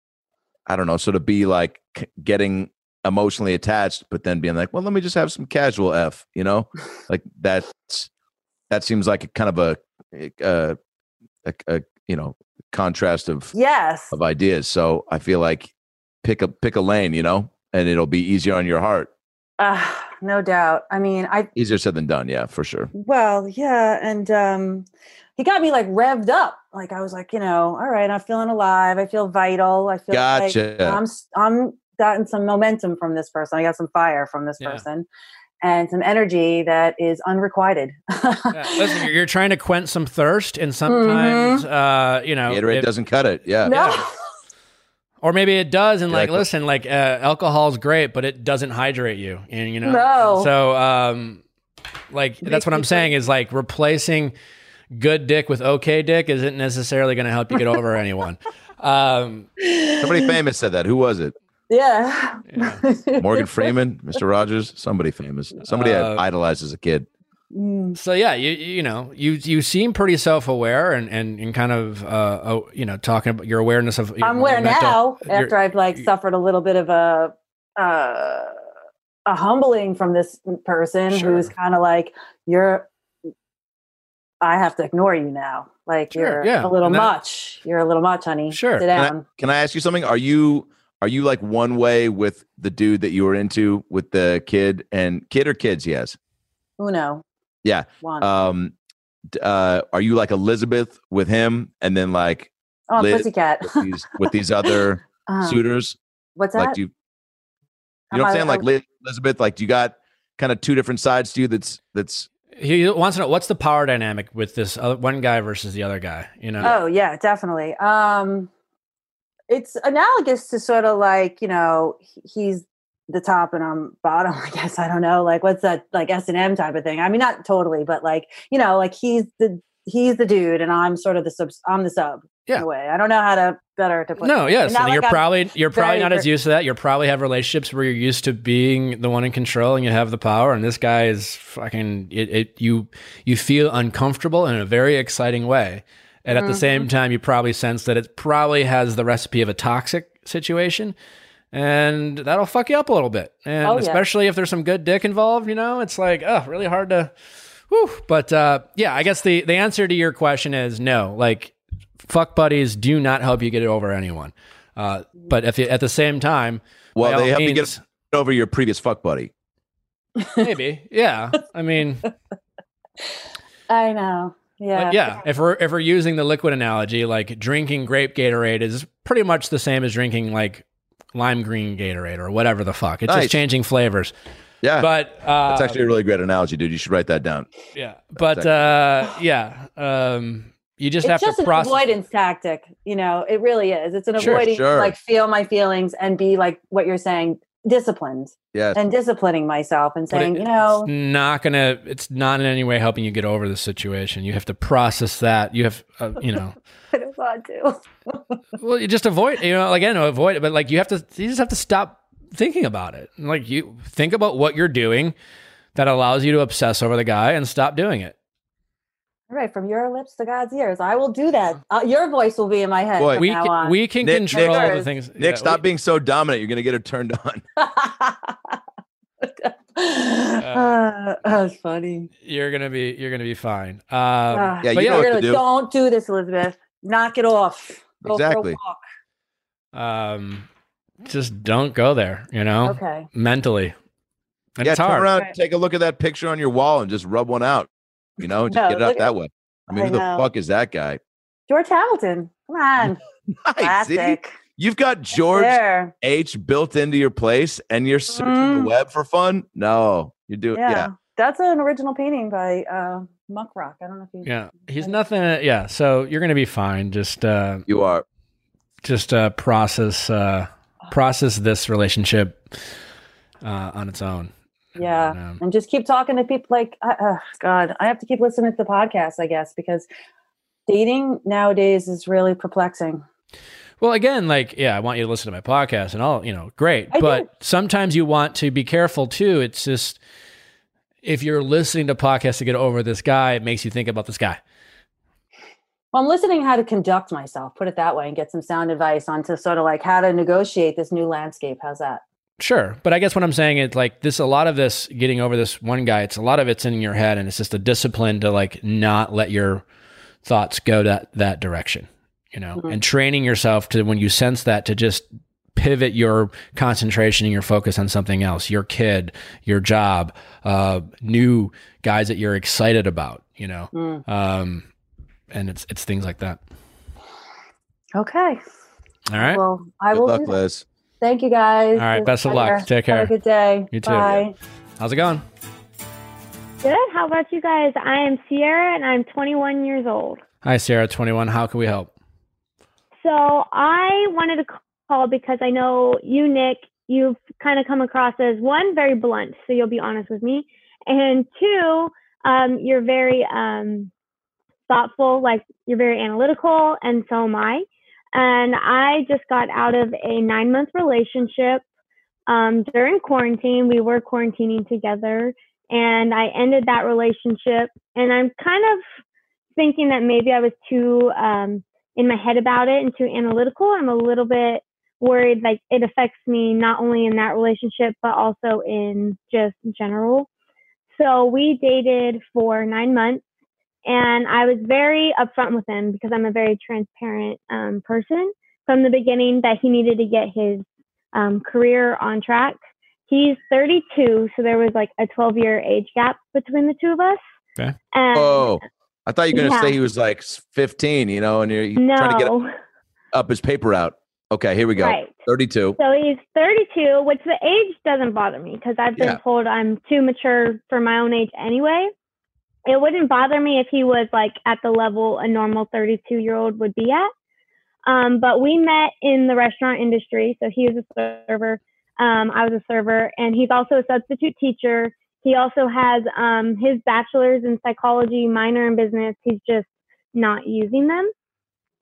I don't know, so to be like getting emotionally attached, but then being like, well, let me just have some casual F, you know, like that's, that seems like a kind of a, a, a, a you know, contrast of, yes, of ideas. So I feel like pick a, pick a lane, you know, and it'll be easier on your heart. Uh, no doubt. I mean, I easier said than done. Yeah, for sure. Well, yeah. And, um, he got me like revved up. Like I was like, you know, all right, I'm feeling alive. I feel vital. I feel gotcha. like I'm, I'm gotten some momentum from this person. I got some fire from this yeah. person and some energy that is unrequited. yeah. Listen, you're, you're trying to quench some thirst and sometimes, mm-hmm. uh, you know, Gatorade it doesn't cut it. Yeah. No. yeah. Or maybe it does. And yeah, like, listen, like uh, alcohol's great, but it doesn't hydrate you. And, you know, no. And so um, like, that's what I'm saying is like replacing good dick with okay dick isn't necessarily going to help you get over anyone. Um, somebody famous said that. Who was it? Yeah. yeah. Morgan Freeman, Mister Rogers, somebody famous. Somebody uh, I idolized as a kid. So yeah, you you know, you you seem pretty self-aware and and, and kind of uh oh, you know, talking about your awareness of your I'm aware now after your, I've like suffered a little bit of a uh a humbling from this person sure. who's kind of like, you're I have to ignore you now. Like sure, you're yeah. a little that, much. You're a little much, honey. Sure. Sit down. Can I, can I ask you something? Are you are you like one way with the dude that you were into with the kid and kid or kids? Yes. Uno. Yeah. One. Um. Uh. Are you like Elizabeth with him, and then like oh, Liz Pussycat with these with these other uh, suitors? What's that? Like, do you, you know what I'm saying? Like Liz, Elizabeth. Like, do you got kind of two different sides to you? That's that's. He wants to know what's the power dynamic with this other, one guy versus the other guy, you know? Oh yeah, definitely. Um, it's analogous to sort of like, you know, he's the top and I'm bottom, I guess. I don't know. Like what's that like S and M type of thing? I mean, not totally, but like, you know, like he's the, he's the dude and I'm sort of the sub, I'm the sub, Yeah. in a way. I don't know how to better to put No, it. yes. And not And you're like I'm probably you're probably very not as ver- used to that. You're probably have relationships where you're used to being the one in control and you have the power. And this guy is fucking it, it you you feel uncomfortable in a very exciting way. And at the same time, you probably sense that it probably has the recipe of a toxic situation. And that'll fuck you up a little bit. And Oh, yeah. especially if there's some good dick involved, you know, it's like, oh, really hard to whew. But uh, yeah, I guess the, the answer to your question is no. Like, fuck buddies do not help you get over anyone. Uh, but if you, at the same time, Well, by they all help you means- get over your previous fuck buddy. maybe, yeah. I mean, I know. Yeah. but yeah. If we're if we're using the liquid analogy, like drinking grape Gatorade is pretty much the same as drinking like lime green Gatorade or whatever the fuck. It's Nice. just changing flavors. Yeah. But uh, That's actually a really great analogy, dude. You should write that down. yeah. But uh, yeah. Um, you just It's have just to an process. avoidance tactic, you know. It really is. It's an Sure, avoiding, sure. like feel my feelings and be like what you're saying, disciplined Yes. and disciplining myself and But saying, it- you know, it's not gonna. It's not in any way helping you get over the situation. You have to process that. You have, uh, you know. I don't want to. Well, you just avoid. You know, again, avoid it. But like, you have to. You just have to stop thinking about it. Like, you think about what you're doing that allows you to obsess over the guy, and stop doing it. All right, from your lips to God's ears, I will do that. Uh, your voice will be in my head Boy, from We now can, on. we can Nick- control Nick- the things. Nick, yeah, stop we- being so dominant. You're going to get her turned on. uh, that's funny. You're gonna be. You're gonna be fine. Um, Uh, Yeah, you but know yeah, what to really, do. don't do this, Elizabeth. Knock it off. Go Exactly. For a walk. um, just don't go there. You know, Okay. mentally. And Yeah, it's turn hard. around, Right. take a look at that picture on your wall and just rub one out. You know, just No, get it out look at- that way. I mean, I who the know. fuck is that guy? George Hamilton. Come on. Nice, see? Classic. You've got George There. H built into your place and you're searching Mm. the web for fun? No, you do. Yeah. Yeah. That's an original painting by uh, Muck Rock. I don't know if you. Yeah, he's nothing. Yeah, so you're gonna be fine. Just, uh, You are. just uh, process, uh, process this relationship uh, on its own. Yeah. And, um, And just keep talking to people like, uh, uh, God, I have to keep listening to the podcast, I guess, because dating nowadays is really perplexing. Well, again, like, yeah, I want you to listen to my podcast and all, you know, great. I but do. sometimes you want to be careful too. It's just, if you're listening to podcasts to get over this guy, it makes you think about this guy. Well, I'm listening how to conduct myself, put it that way, and get some sound advice onto sort of like how to negotiate this new landscape. How's that? Sure. But I guess what I'm saying is like this, a lot of this getting over this one guy, it's a lot of it's in your head and it's just a discipline to like not let your thoughts go that, that direction, you know, Mhm. and training yourself to, when you sense that, to just pivot your concentration and your focus on something else, your kid, your job, uh, new guys that you're excited about, you know, Mm. um, and it's, it's things like that. Okay. All right. Well, I Good will luck, do that. Liz. Thank you, guys. All right, It was best a of luck. pleasure. Take care. Have a good day. You too. Bye. How's it going? Good. How about you guys? I am Sierra and I'm twenty-one years old. Hi, Sarah, twenty-one. How can we help? So I wanted to call because I know you, Nick, you've kind of come across as one, very blunt, so you'll be honest with me. And two, um, you're very um, thoughtful, like you're very analytical, and so am I. And I just got out of a nine month relationship um, during quarantine. We were quarantining together, and I ended that relationship. And I'm kind of thinking that maybe I was too um, in my head about it and too analytical. I'm a little bit worried, like it affects me not only in that relationship, but also in just general. So we dated for nine months. And I was very upfront with him because I'm a very transparent um, person from the beginning that he needed to get his um, career on track. He's thirty-two, so there was like a twelve year age gap between the two of us. Okay. And Oh, I thought you were going to Yeah. say he was like fifteen, you know, and you're, you're no, trying to get up his paper out. Okay, here we go. right. thirty-two. So he's thirty-two, which the age doesn't bother me because I've been Yeah. told I'm too mature for my own age anyway. It wouldn't bother me if he was like at the level a normal thirty-two year old would be at. Um, but we met in the restaurant industry. So he was a server. Um, I was a server, and he's also a substitute teacher. He also has um, his bachelor's in psychology, minor in business. He's just not using them.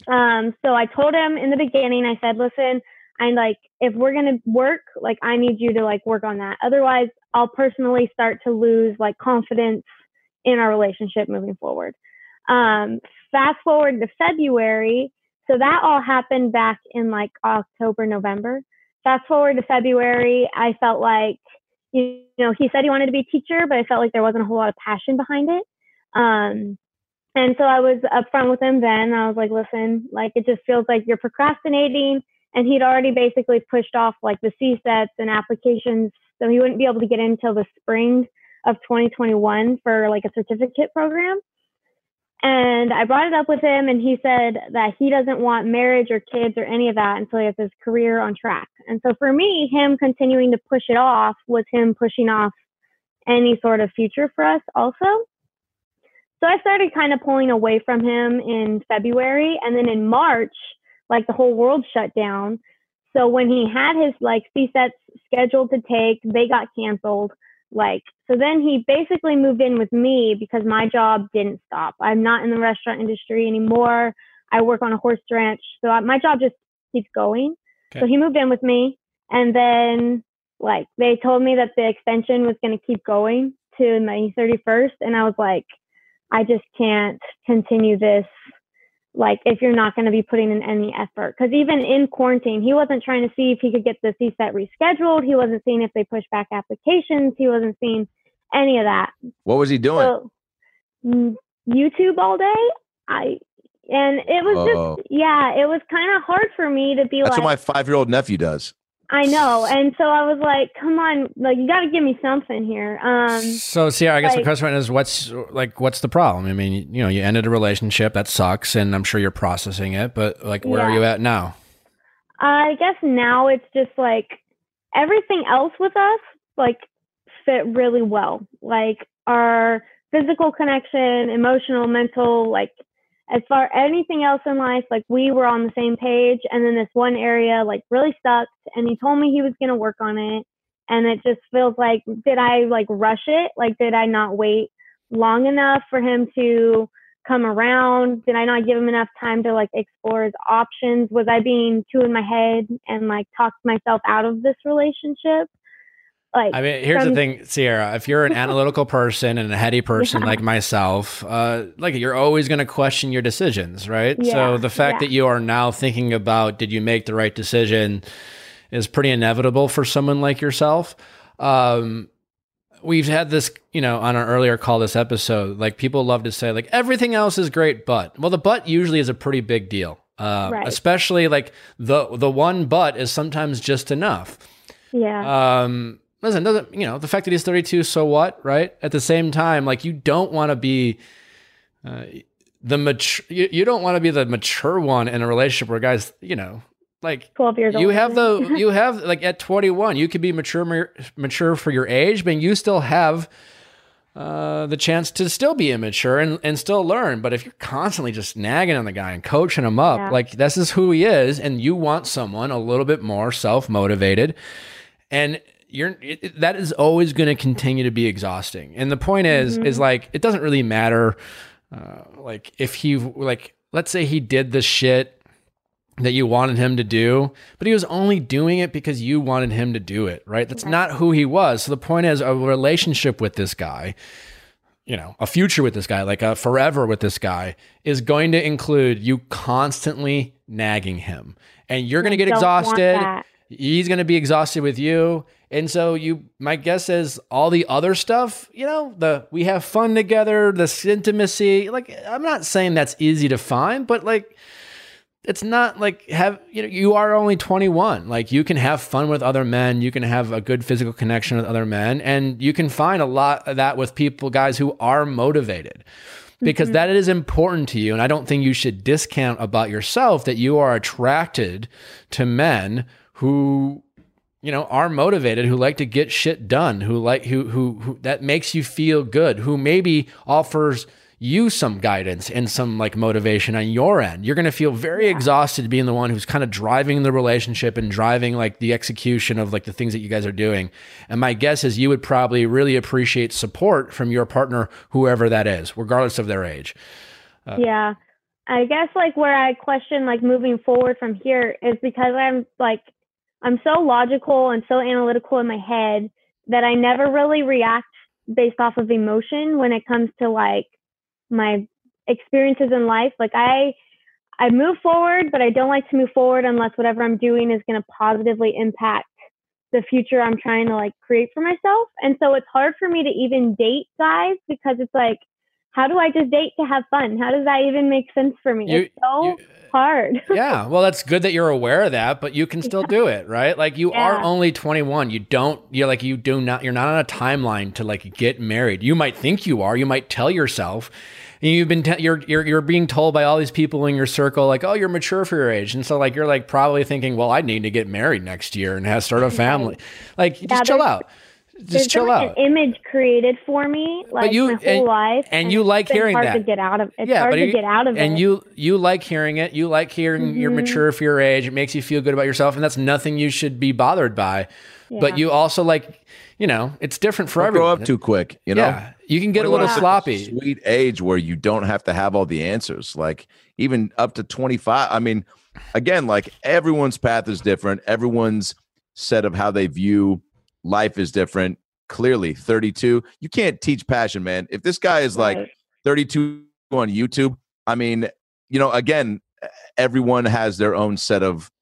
Um, so I told him in the beginning, I said, listen, I'm like, if we're going to work, like, I need you to like work on that. Otherwise, I'll personally start to lose like confidence in our relationship moving forward. Um, fast forward to February. So that all happened back in like October, November. Fast forward to February, I felt like, you know, he said he wanted to be a teacher, but I felt like there wasn't a whole lot of passion behind it. Um, and so I was upfront with him then. I was like, listen, like, it just feels like you're procrastinating. And he'd already basically pushed off like the C SETs and applications. So he wouldn't be able to get in until the spring of twenty twenty-one for like a certificate program. And I brought it up with him, and he said that he doesn't want marriage or kids or any of that until he has his career on track. And so for me, him continuing to push it off was him pushing off any sort of future for us also. So I started kind of pulling away from him in February. And then in March, like, the whole world shut down. So when he had his like C SETs scheduled to take, they got canceled. Like, so then he basically moved in with me because my job didn't stop. I'm not in the restaurant industry anymore. I work on a horse ranch. So I, my job just keeps going. Okay. So he moved in with me. And then like, they told me that the extension was going to keep going to May thirty-first. And I was like, I just can't continue this. Like, if you're not going to be putting in any effort. Because even in quarantine, he wasn't trying to see if he could get the C SET rescheduled. He wasn't seeing if they pushed back applications. He wasn't seeing any of that. What was he doing? So, YouTube all day. I And it was oh. just, yeah, it was kind of hard for me to be That's like. That's what my five-year-old nephew does. I know. And so I was like, come on, like, you got to give me something here. Um, so, Sierra, I guess like, the question is, what's like, what's the problem? I mean, you know, you ended a relationship. That sucks. And I'm sure you're processing it. But like, where yeah. are you at now? I guess now it's just like everything else with us, like, fit really well. Like, our physical connection, emotional, mental, like, as far anything else in life, like, we were on the same page. And then this one area like really sucked, and he told me he was going to work on it. And it just feels like, did I like rush it? Like, did I not wait long enough for him to come around? Did I not give him enough time to like explore his options? Was I being too in my head and like talked myself out of this relationship? Like, I mean, here's from- the thing, Sierra, if you're an analytical person and a heady person yeah. like myself, uh, like, you're always going to question your decisions, right? Yeah, so the fact yeah. that you are now thinking about, did you make the right decision, is pretty inevitable for someone like yourself. Um, we've had this, you know, on our earlier call this episode, like, people love to say like, everything else is great, but, well, the but usually is a pretty big deal. Uh, right. Especially like the, the one but is sometimes just enough. Yeah. Um, Listen, doesn't, you know, the fact that he's thirty-two, so what, right? At the same time, like, you don't want to be uh, the mature, you, you don't want to be the mature one in a relationship where guys, you know, like, twelve years you old. have the, you have like at twenty-one, you could be mature, mature for your age, but you still have uh, the chance to still be immature and, and still learn. But if you're constantly just nagging on the guy and coaching him up, yeah. like, this is who he is, and you want someone a little bit more self-motivated, and You're it, that is always going to continue to be exhausting. And the point is, mm-hmm. is like, it doesn't really matter. Uh, like, if he, like, let's say he did the shit that you wanted him to do, but he was only doing it because you wanted him to do it, right? That's right. Not who he was. So the point is, a relationship with this guy, you know, a future with this guy, like a forever with this guy, is going to include you constantly nagging him, and you're going to get exhausted. He's going to be exhausted with you. And so you, my guess is all the other stuff, you know, the, we have fun together, this intimacy, like, I'm not saying that's easy to find, but like, it's not like have, you know, you are only twenty-one. Like, you can have fun with other men. You can have a good physical connection with other men, and you can find a lot of that with people, guys who are motivated, because mm-hmm. that is important to you. And I don't think you should discount about yourself that you are attracted to men who, you know, are motivated, who like to get shit done, who like, who, who, who, that makes you feel good, who maybe offers you some guidance and some like motivation on your end. You're going to feel very yeah. exhausted being the one who's kind of driving the relationship and driving like the execution of like the things that you guys are doing. And my guess is you would probably really appreciate support from your partner, whoever that is, regardless of their age. Uh, yeah. I guess like where I question like moving forward from here is because I'm like, I'm so logical and so analytical in my head that I never really react based off of emotion when it comes to like my experiences in life. Like I, I move forward, but I don't like to move forward unless whatever I'm doing is going to positively impact the future I'm trying to like create for myself. And so it's hard for me to even date guys because it's like, how do I just date to have fun? How does that even make sense for me? You, it's so you, hard. Yeah. Well, that's good that you're aware of that, but you can still do it, right? Like you Yeah. are only twenty-one. You don't, you're like, you do not, you're not on a timeline to like get married. You might think you are, you might tell yourself, and you've been, te- you're, you're, you're being told by all these people in your circle, like, oh, you're mature for your age. And so like, you're like probably thinking, well, I need to get married next year and have start a family. Like just Yeah, chill there's- out. Just There's chill been, like, out. an image created for me, like you- my whole and- life, and you it's like been hearing hard that. to get out of. It's Yeah, hard but to you- get out of and it. you you like hearing it. You like hearing you're Mhm. mature for your age. It makes you feel good about yourself, and that's nothing you should be bothered by. But Yeah. you also like, you know, it's different for Don't everyone. grow up too quick, you know. Yeah, you can get a little twenty-one is such sloppy. Sweet age where you don't have to have all the answers. Like even up to twenty-five. I mean, again, like everyone's path is different. Everyone's set of how they view life is different. Clearly, thirty-two. You can't teach passion, man. If this guy is like Right. thirty-two on YouTube, I mean, you know, again, everyone has their own set of,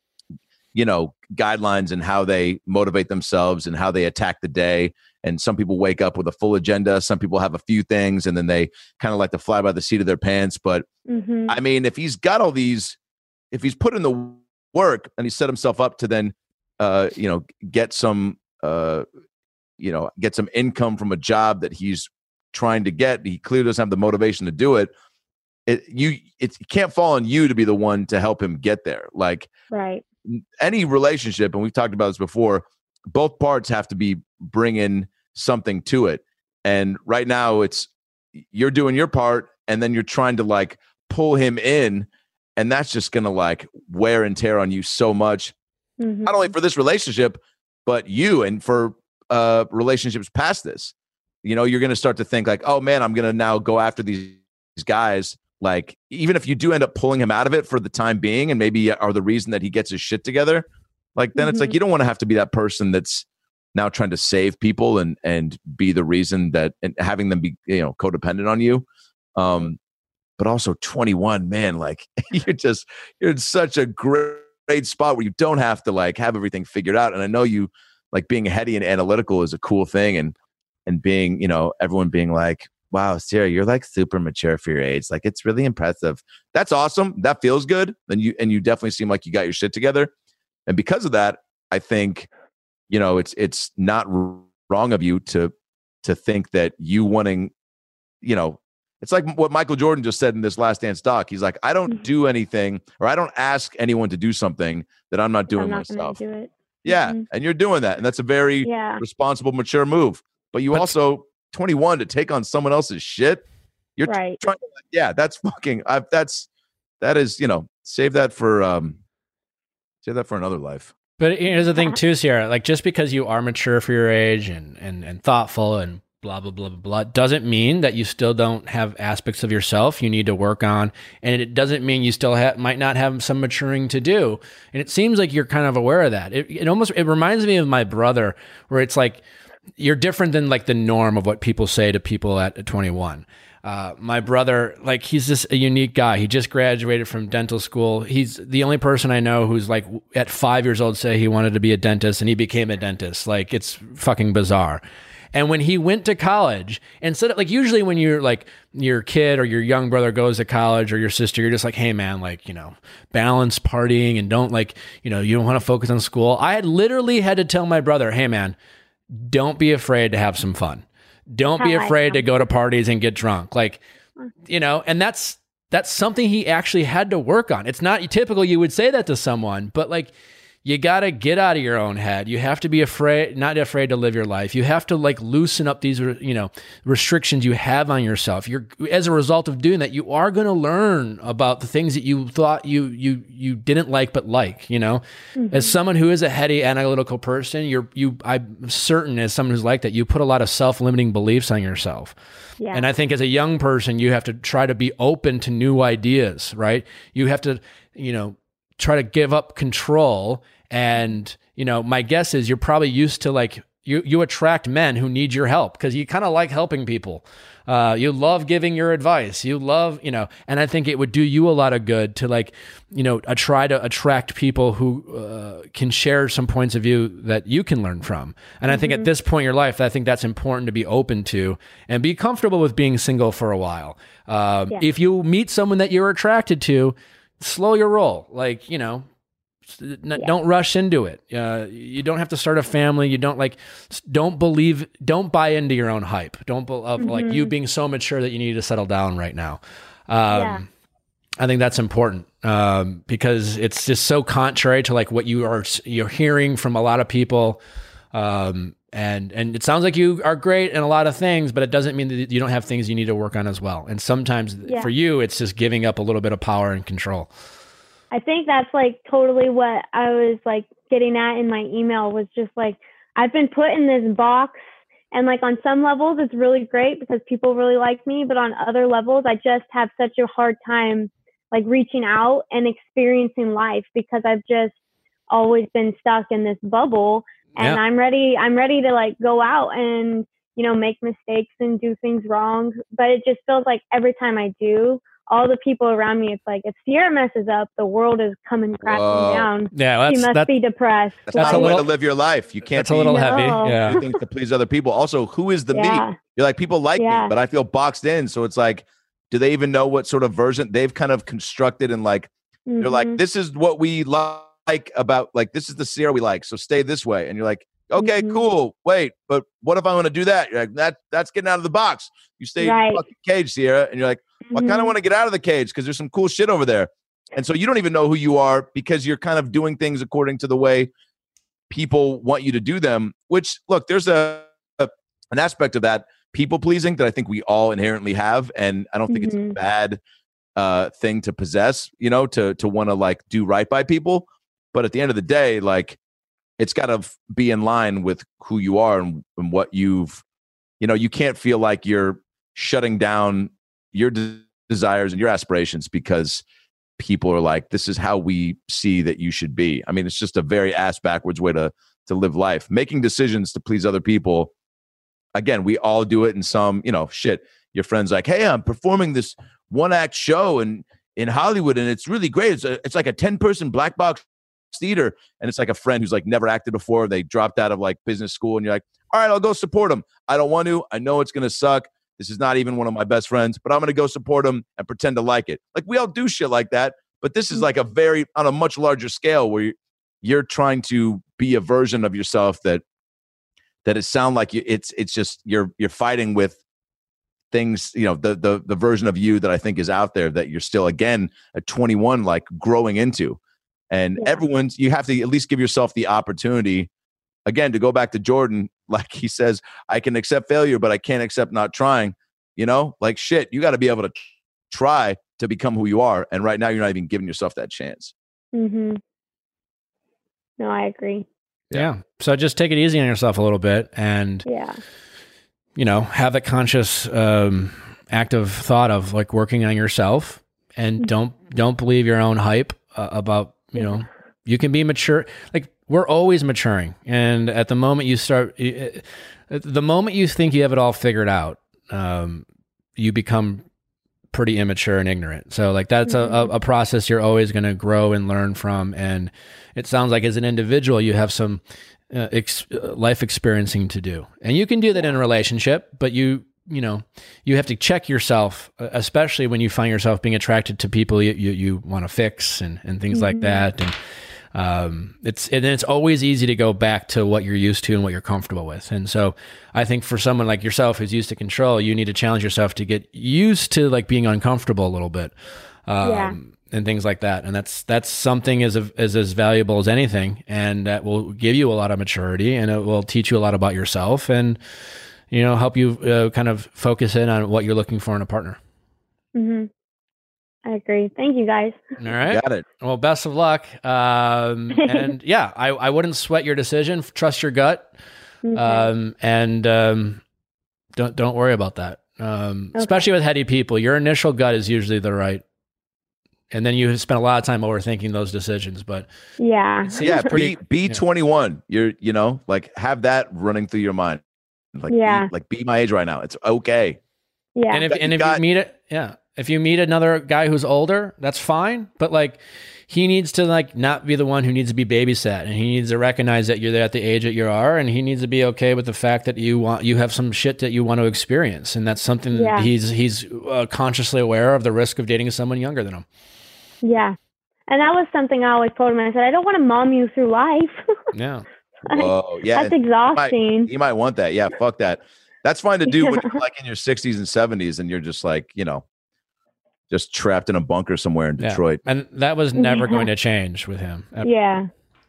you know, guidelines and how they motivate themselves and how they attack the day. And some people wake up with a full agenda. Some people have a few things and then they kind of like to fly by the seat of their pants. But Mhm. I mean, if he's got all these, if he's put in the work and he set himself up to then, uh, you know, get some, uh, you know, get some income from a job that he's trying to get, he clearly doesn't have the motivation to do it. It you it can't fall on you to be the one to help him get there. Like Right. any relationship, and we've talked about this before, both parts have to be bringing something to it. And right now it's you're doing your part and then you're trying to like pull him in, and that's just gonna like wear and tear on you so much, Mhm. not only for this relationship but you and for uh relationships past this. You know, you're gonna start to think like, oh man, I'm gonna now go after these, these guys. Like even if you do end up pulling him out of it for the time being and maybe are the reason that he gets his shit together, like then it's like Mhm. you don't want to have to be that person that's now trying to save people and and be the reason that, and having them be, you know, codependent on you. Um but also twenty-one, man, like you're just you're in such a great, great spot where you don't have to like have everything figured out. And I know you like being heady and analytical is a cool thing, and and being, you know, everyone being like, wow, Sarah, you're like super mature for your age. Like it's really impressive. That's awesome. That feels good. And you and you definitely seem like you got your shit together. And because of that, I think, you know, it's it's not r- wrong of you to to think that you wanting, you know, it's like what Michael Jordan just said in this Last Dance doc. He's like, I don't do anything, or I don't ask anyone to do something that I'm not doing I'm not gonna myself. do it. Yeah, Mhm. and you're doing that, and that's a very Yeah. responsible, mature move. But you But- also twenty-one to take on someone else's shit. You're t- Right. trying. To, yeah, that's fucking. I, that's that is, you know, save that for um, save that for another life. But here's the thing too, Sierra. Like just because you are mature for your age and and and thoughtful and blah blah blah blah blah doesn't mean that you still don't have aspects of yourself you need to work on, and it doesn't mean you still ha- might not have some maturing to do. And it seems like you're kind of aware of that. It, it almost it reminds me of my brother, where it's like you're different than like the norm of what people say to people at twenty-one. Uh, my brother, like he's just a unique guy. He just graduated from dental school. He's the only person I know who's like at five years old say he wanted to be a dentist, and he became a dentist. Like it's fucking bizarre. And when he went to college, instead of like usually when you're like your kid or your young brother goes to college or your sister, you're just like, hey man, like, you know, balance partying and don't like, you know, you don't want to focus on school. I had literally had to tell my brother, hey man, don't be afraid to have some fun. Don't be How I afraid to am. go to parties and get drunk. Like, you know, and that's that's something he actually had to work on. It's not typical you would say that to someone, but like you got to get out of your own head. You have to be afraid, not afraid to live your life. You have to like loosen up these, you know, restrictions you have on yourself. You're, as a result of doing that, you are going to learn about the things that you thought you, you, you didn't like, but like, you know, mm-hmm. as someone who is a heady analytical person, you're, you, I'm certain as someone who's like that, you put a lot of self-limiting beliefs on yourself. Yeah. And I think as a young person, you have to try to be open to new ideas, right? You have to, you know, try to give up control. And, you know, my guess is you're probably used to like, you, you attract men who need your help because you kind of like helping people. Uh, you love giving your advice. You love, you know, and I think it would do you a lot of good to like, you know, uh, try to attract people who uh, can share some points of view that you can learn from. And mm-hmm. I think at this point in your life, I think that's important to be open to and be comfortable with being single for a while. Uh, yeah. If you meet someone that you're attracted to, slow your roll. Like, you know, yeah. don't rush into it. Uh, you don't have to start a family. You don't like, don't believe, don't buy into your own hype. Don't be, of mm-hmm. like you being so mature that you need to settle down right now. Um, yeah. I think that's important um, because it's just so contrary to like what you are, you're hearing from a lot of people. Um, and, and it sounds like you are great in a lot of things, but it doesn't mean that you don't have things you need to work on as well. And sometimes yeah. for you, it's just giving up a little bit of power and control. I think that's like totally what I was like getting at in my email was just like, I've been put in this box and like on some levels it's really great because people really like me, but on other levels, I just have such a hard time like reaching out and experiencing life because I've just always been stuck in this bubble and yeah. I'm ready, I'm ready to like go out and, you know, make mistakes and do things wrong. But it just feels like every time I do, all the people around me, it's like, if Sierra messes up, the world is coming crashing Whoa. down. Yeah, well, she must that, be depressed. That's not a way to live your life. You can't That's be, a little no. heavy. Yeah. do things to please other people. Also, who is the yeah. me? You're like, people like yeah. me, but I feel boxed in. So it's like, do they even know what sort of version they've kind of constructed? And like, mm-hmm. they're like, this is what we like about, like, this is the Sierra we like. So stay this way. And you're like, okay, mm-hmm. cool. Wait, but what if I want to do that? You're like, that that's getting out of the box. You stay right. in the fucking cage, Sierra. And you're like, well, I kind of want to get out of the cage because there's some cool shit over there. And so you don't even know who you are because you're kind of doing things according to the way people want you to do them, which, look, there's a, a an aspect of that people pleasing that I think we all inherently have. And I don't think mm-hmm. it's a bad uh, thing to possess, you know, to, to want to like do right by people. But at the end of the day, like, it's got to be in line with who you are and, and what you've, you know, you can't feel like you're shutting down your de- desires and your aspirations because people are like, this is how we see that you should be. I mean, it's just a very ass backwards way to, to live life. Making decisions to please other people. Again, we all do it in some, you know, shit. Your friend's like, hey, I'm performing this one act show in, in Hollywood and it's really great. It's a, it's like a ten person black box theater. And it's like a friend who's like never acted before. They dropped out of like business school and you're like, all right, I'll go support them. I don't want to. I know it's going to suck. This is not even one of my best friends, but I'm going to go support them and pretend to like it. Like we all do shit like that. But this is like a very, on a much larger scale where you're, you're trying to be a version of yourself that, that it sound like you, it's, it's just, you're, you're fighting with things, you know, the, the, the version of you that I think is out there that you're still, again, at twenty-one, like growing into. And yeah. everyone's, you have to at least give yourself the opportunity, again, to go back to Jordan, like he says, I can accept failure, but I can't accept not trying, you know, like shit, you got to be able to try to become who you are. And right now you're not even giving yourself that chance. Mm-hmm. No, I agree. Yeah. So just take it easy on yourself a little bit and, yeah. you know, have a conscious, um, active thought of like working on yourself and mm-hmm. don't, don't believe your own hype uh, about, you know, you can be mature. Like we're always maturing. And at the moment you start, the moment you think you have it all figured out, um, you become pretty immature and ignorant. So like that's mm-hmm. a, a process you're always going to grow and learn from. And it sounds like as an individual, you have some uh, ex- life experiencing to do. And you can do that in a relationship, but you, you know, you have to check yourself, especially when you find yourself being attracted to people you, you, you want to fix and, and things mm-hmm. like that. And um, it's, and it's always easy to go back to what you're used to and what you're comfortable with. And so I think for someone like yourself who's used to control, you need to challenge yourself to get used to like being uncomfortable a little bit. Um, yeah. and things like that. And that's that's something as as as valuable as anything, and that will give you a lot of maturity, and it will teach you a lot about yourself, and you know, help you uh, kind of focus in on what you're looking for in a partner. Mm-hmm. I agree. Thank you, guys. All right. Got it. Well, best of luck. Um, and yeah, I, I wouldn't sweat your decision. Trust your gut. Okay. Um, and um, don't don't worry about that. Um, Okay. Especially with heady people, your initial gut is usually the right. And then you spend a lot of time overthinking those decisions. But Yeah. it seems Yeah, pretty- be be yeah. twenty-one. You're you know like have that running through your mind. Like Yeah. be, like be my age right now. It's okay. Yeah. And if That and if got- you meet it, yeah, if you meet another guy who's older, that's fine. But like, he needs to like not be the one who needs to be babysat, and he needs to recognize that you're at the age that you are, and he needs to be okay with the fact that you want you have some shit that you want to experience, and that's something Yeah. that he's he's uh, consciously aware of the risk of dating someone younger than him. Yeah. And that was something I always told him. I said, I don't want to mom you through life. Yeah, Like, Whoa, yeah. That's exhausting. You might want that. Yeah, fuck that. That's fine to do when you're like in your sixties and seventies, and you're just like you know, just trapped in a bunker somewhere in Yeah. Detroit. and that was never Yeah. going to change with him. Yeah.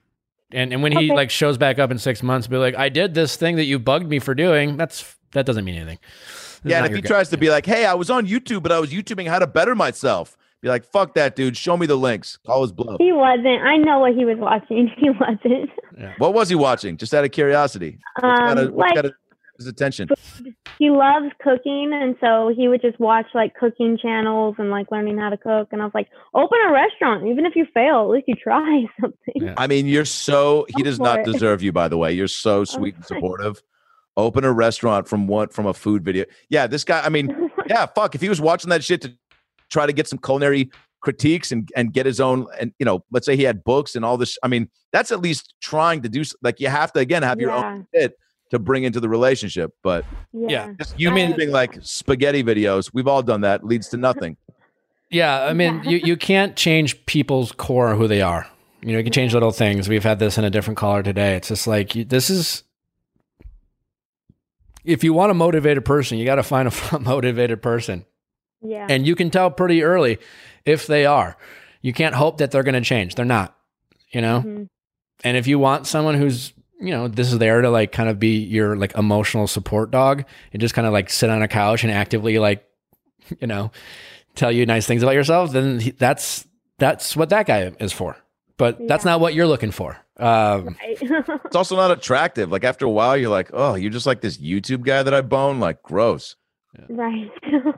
And and when he Okay. like shows back up in six months, be like, I did this thing that you bugged me for doing. That's that doesn't mean anything. This is Yeah, not and if your he guy. tries to be like, "Hey, I was on YouTube, but I was YouTubing how to better myself," be like, "Fuck that, dude. Show me the links. Call his bluff." He wasn't. I know what he was watching. He wasn't. What was he watching? Just out of curiosity. What's Um, got, what's like- got his attention? He loves cooking, and so he would just watch like cooking channels and like learning how to cook. And I was like, open a restaurant, even if you fail, at least you try something. Yeah. I mean, you're so he Go does for not it. deserve you, by the way. You're so sweet and sorry. supportive. Open a restaurant from what from a food video. Yeah, this guy, I mean, yeah, fuck. If he was watching that shit to try to get some culinary critiques and and get his own, and you know, let's say he had books and all this. I mean, that's at least trying to do s- like you have to again have your own shit to bring into the relationship. But Yeah. just You mean- YouTubing like spaghetti videos, we've all done that, leads to nothing. Yeah, I mean, Yeah. you, you can't change people's core who they are. You know, you can change little things. We've had this in a different caller today. It's just like, you, this is, if you want a motivated person, you got to find a motivated person. Yeah. And you can tell pretty early if they are. You can't hope that they're going to change. They're not, you know? Mhm. And if you want someone who's, you know, this is there to like kind of be your like emotional support dog and just kind of like sit on a couch and actively like, you know, tell you nice things about yourself, then he, that's that's what that guy is for. But that's Yeah. not what you're looking for. Um, Right. It's also not attractive. Like after a while, you're like, oh, you're just like this YouTube guy that I bone. Like gross. Right.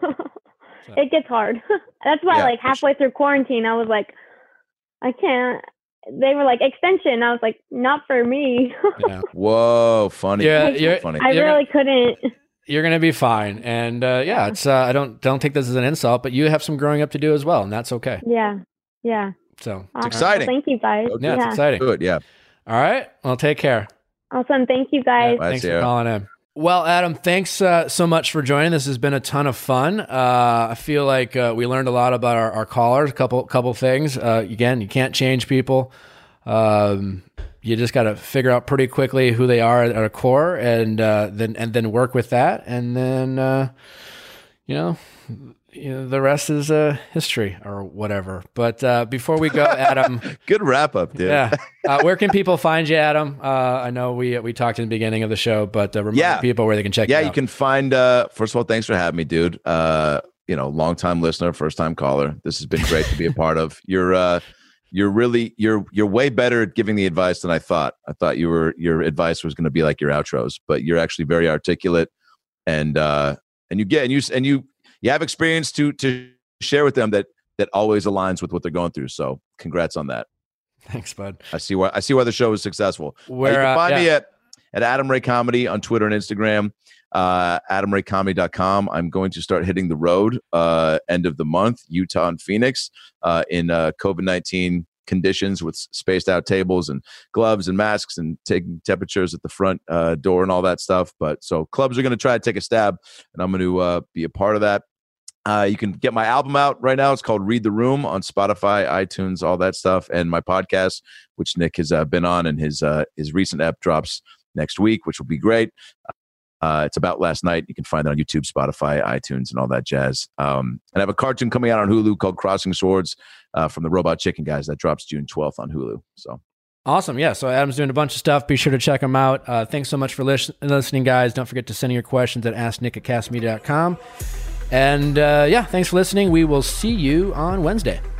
It gets hard. That's why, Yeah, like, for halfway through quarantine, I was like, I can't. They were like, extension. I was like, not for me. yeah. Whoa, funny. Yeah, That's you're- funny. I You're- really couldn't. You're gonna be fine. And uh, yeah, it's uh, I don't don't take this as an insult, but you have some growing up to do as well, and that's okay. Yeah. Yeah. So Awesome. exciting. Well, thank you, guys. Okay. yeah, it's exciting. Good, yeah. All right. Well, take care. Awesome. Thank you, guys. Bye, Thanks Sierra. for calling in. Well, Adam, thanks uh, so much for joining. This has been a ton of fun. Uh, I feel like uh, we learned a lot about our, our callers, a couple couple things. Uh, again, you can't change people. Um, you just got to figure out pretty quickly who they are at our core, and uh, then and then work with that, and then uh, you know. You know, the rest is uh, history or whatever. But uh, before we go, Adam, Good wrap up, dude. yeah, uh, where can people find you, Adam? Uh, I know we we talked in the beginning of the show, but uh, remind Yeah. people where they can check. Yeah, you, you out. can find uh first of all, thanks for having me, dude. Uh, you know, long time listener, first time caller. This has been great to be a part of. You're uh you're really you're you're way better at giving the advice than I thought. I thought you were your advice was gonna be like your outros, but you're actually very articulate and uh and you get and you and you you have experience to to share with them that that always aligns with what they're going through. So congrats on that. Thanks, bud. I see why I see why the show is successful. Uh, Where you can uh, find me yeah. at, at Adam Ray Comedy on Twitter and Instagram, uh, adam ray comedy dot com. I'm going to start hitting the road uh, end of the month, Utah and Phoenix, uh, in uh, COVID nineteen conditions with spaced out tables and gloves and masks and taking temperatures at the front uh, door and all that stuff. But so clubs are going to try to take a stab, and I'm going to uh, be a part of that. Uh, you can get my album out right now. It's called Read the Room on Spotify, iTunes, all that stuff, and my podcast, which Nick has uh, been on, and his uh, his recent ep drops next week, which will be great. Uh, it's about last night. You can find it on YouTube, Spotify, iTunes, and all that jazz. Um, and I have a cartoon coming out on Hulu called Crossing Swords, uh, from the Robot Chicken guys that drops June twelfth on Hulu. So awesome. Yeah. So Adam's doing a bunch of stuff. Be sure to check him out. Uh, thanks so much for lis- listening, guys. Don't forget to send your questions at ask nick at cast media dot com. And uh, yeah, thanks for listening. We will see you on Wednesday.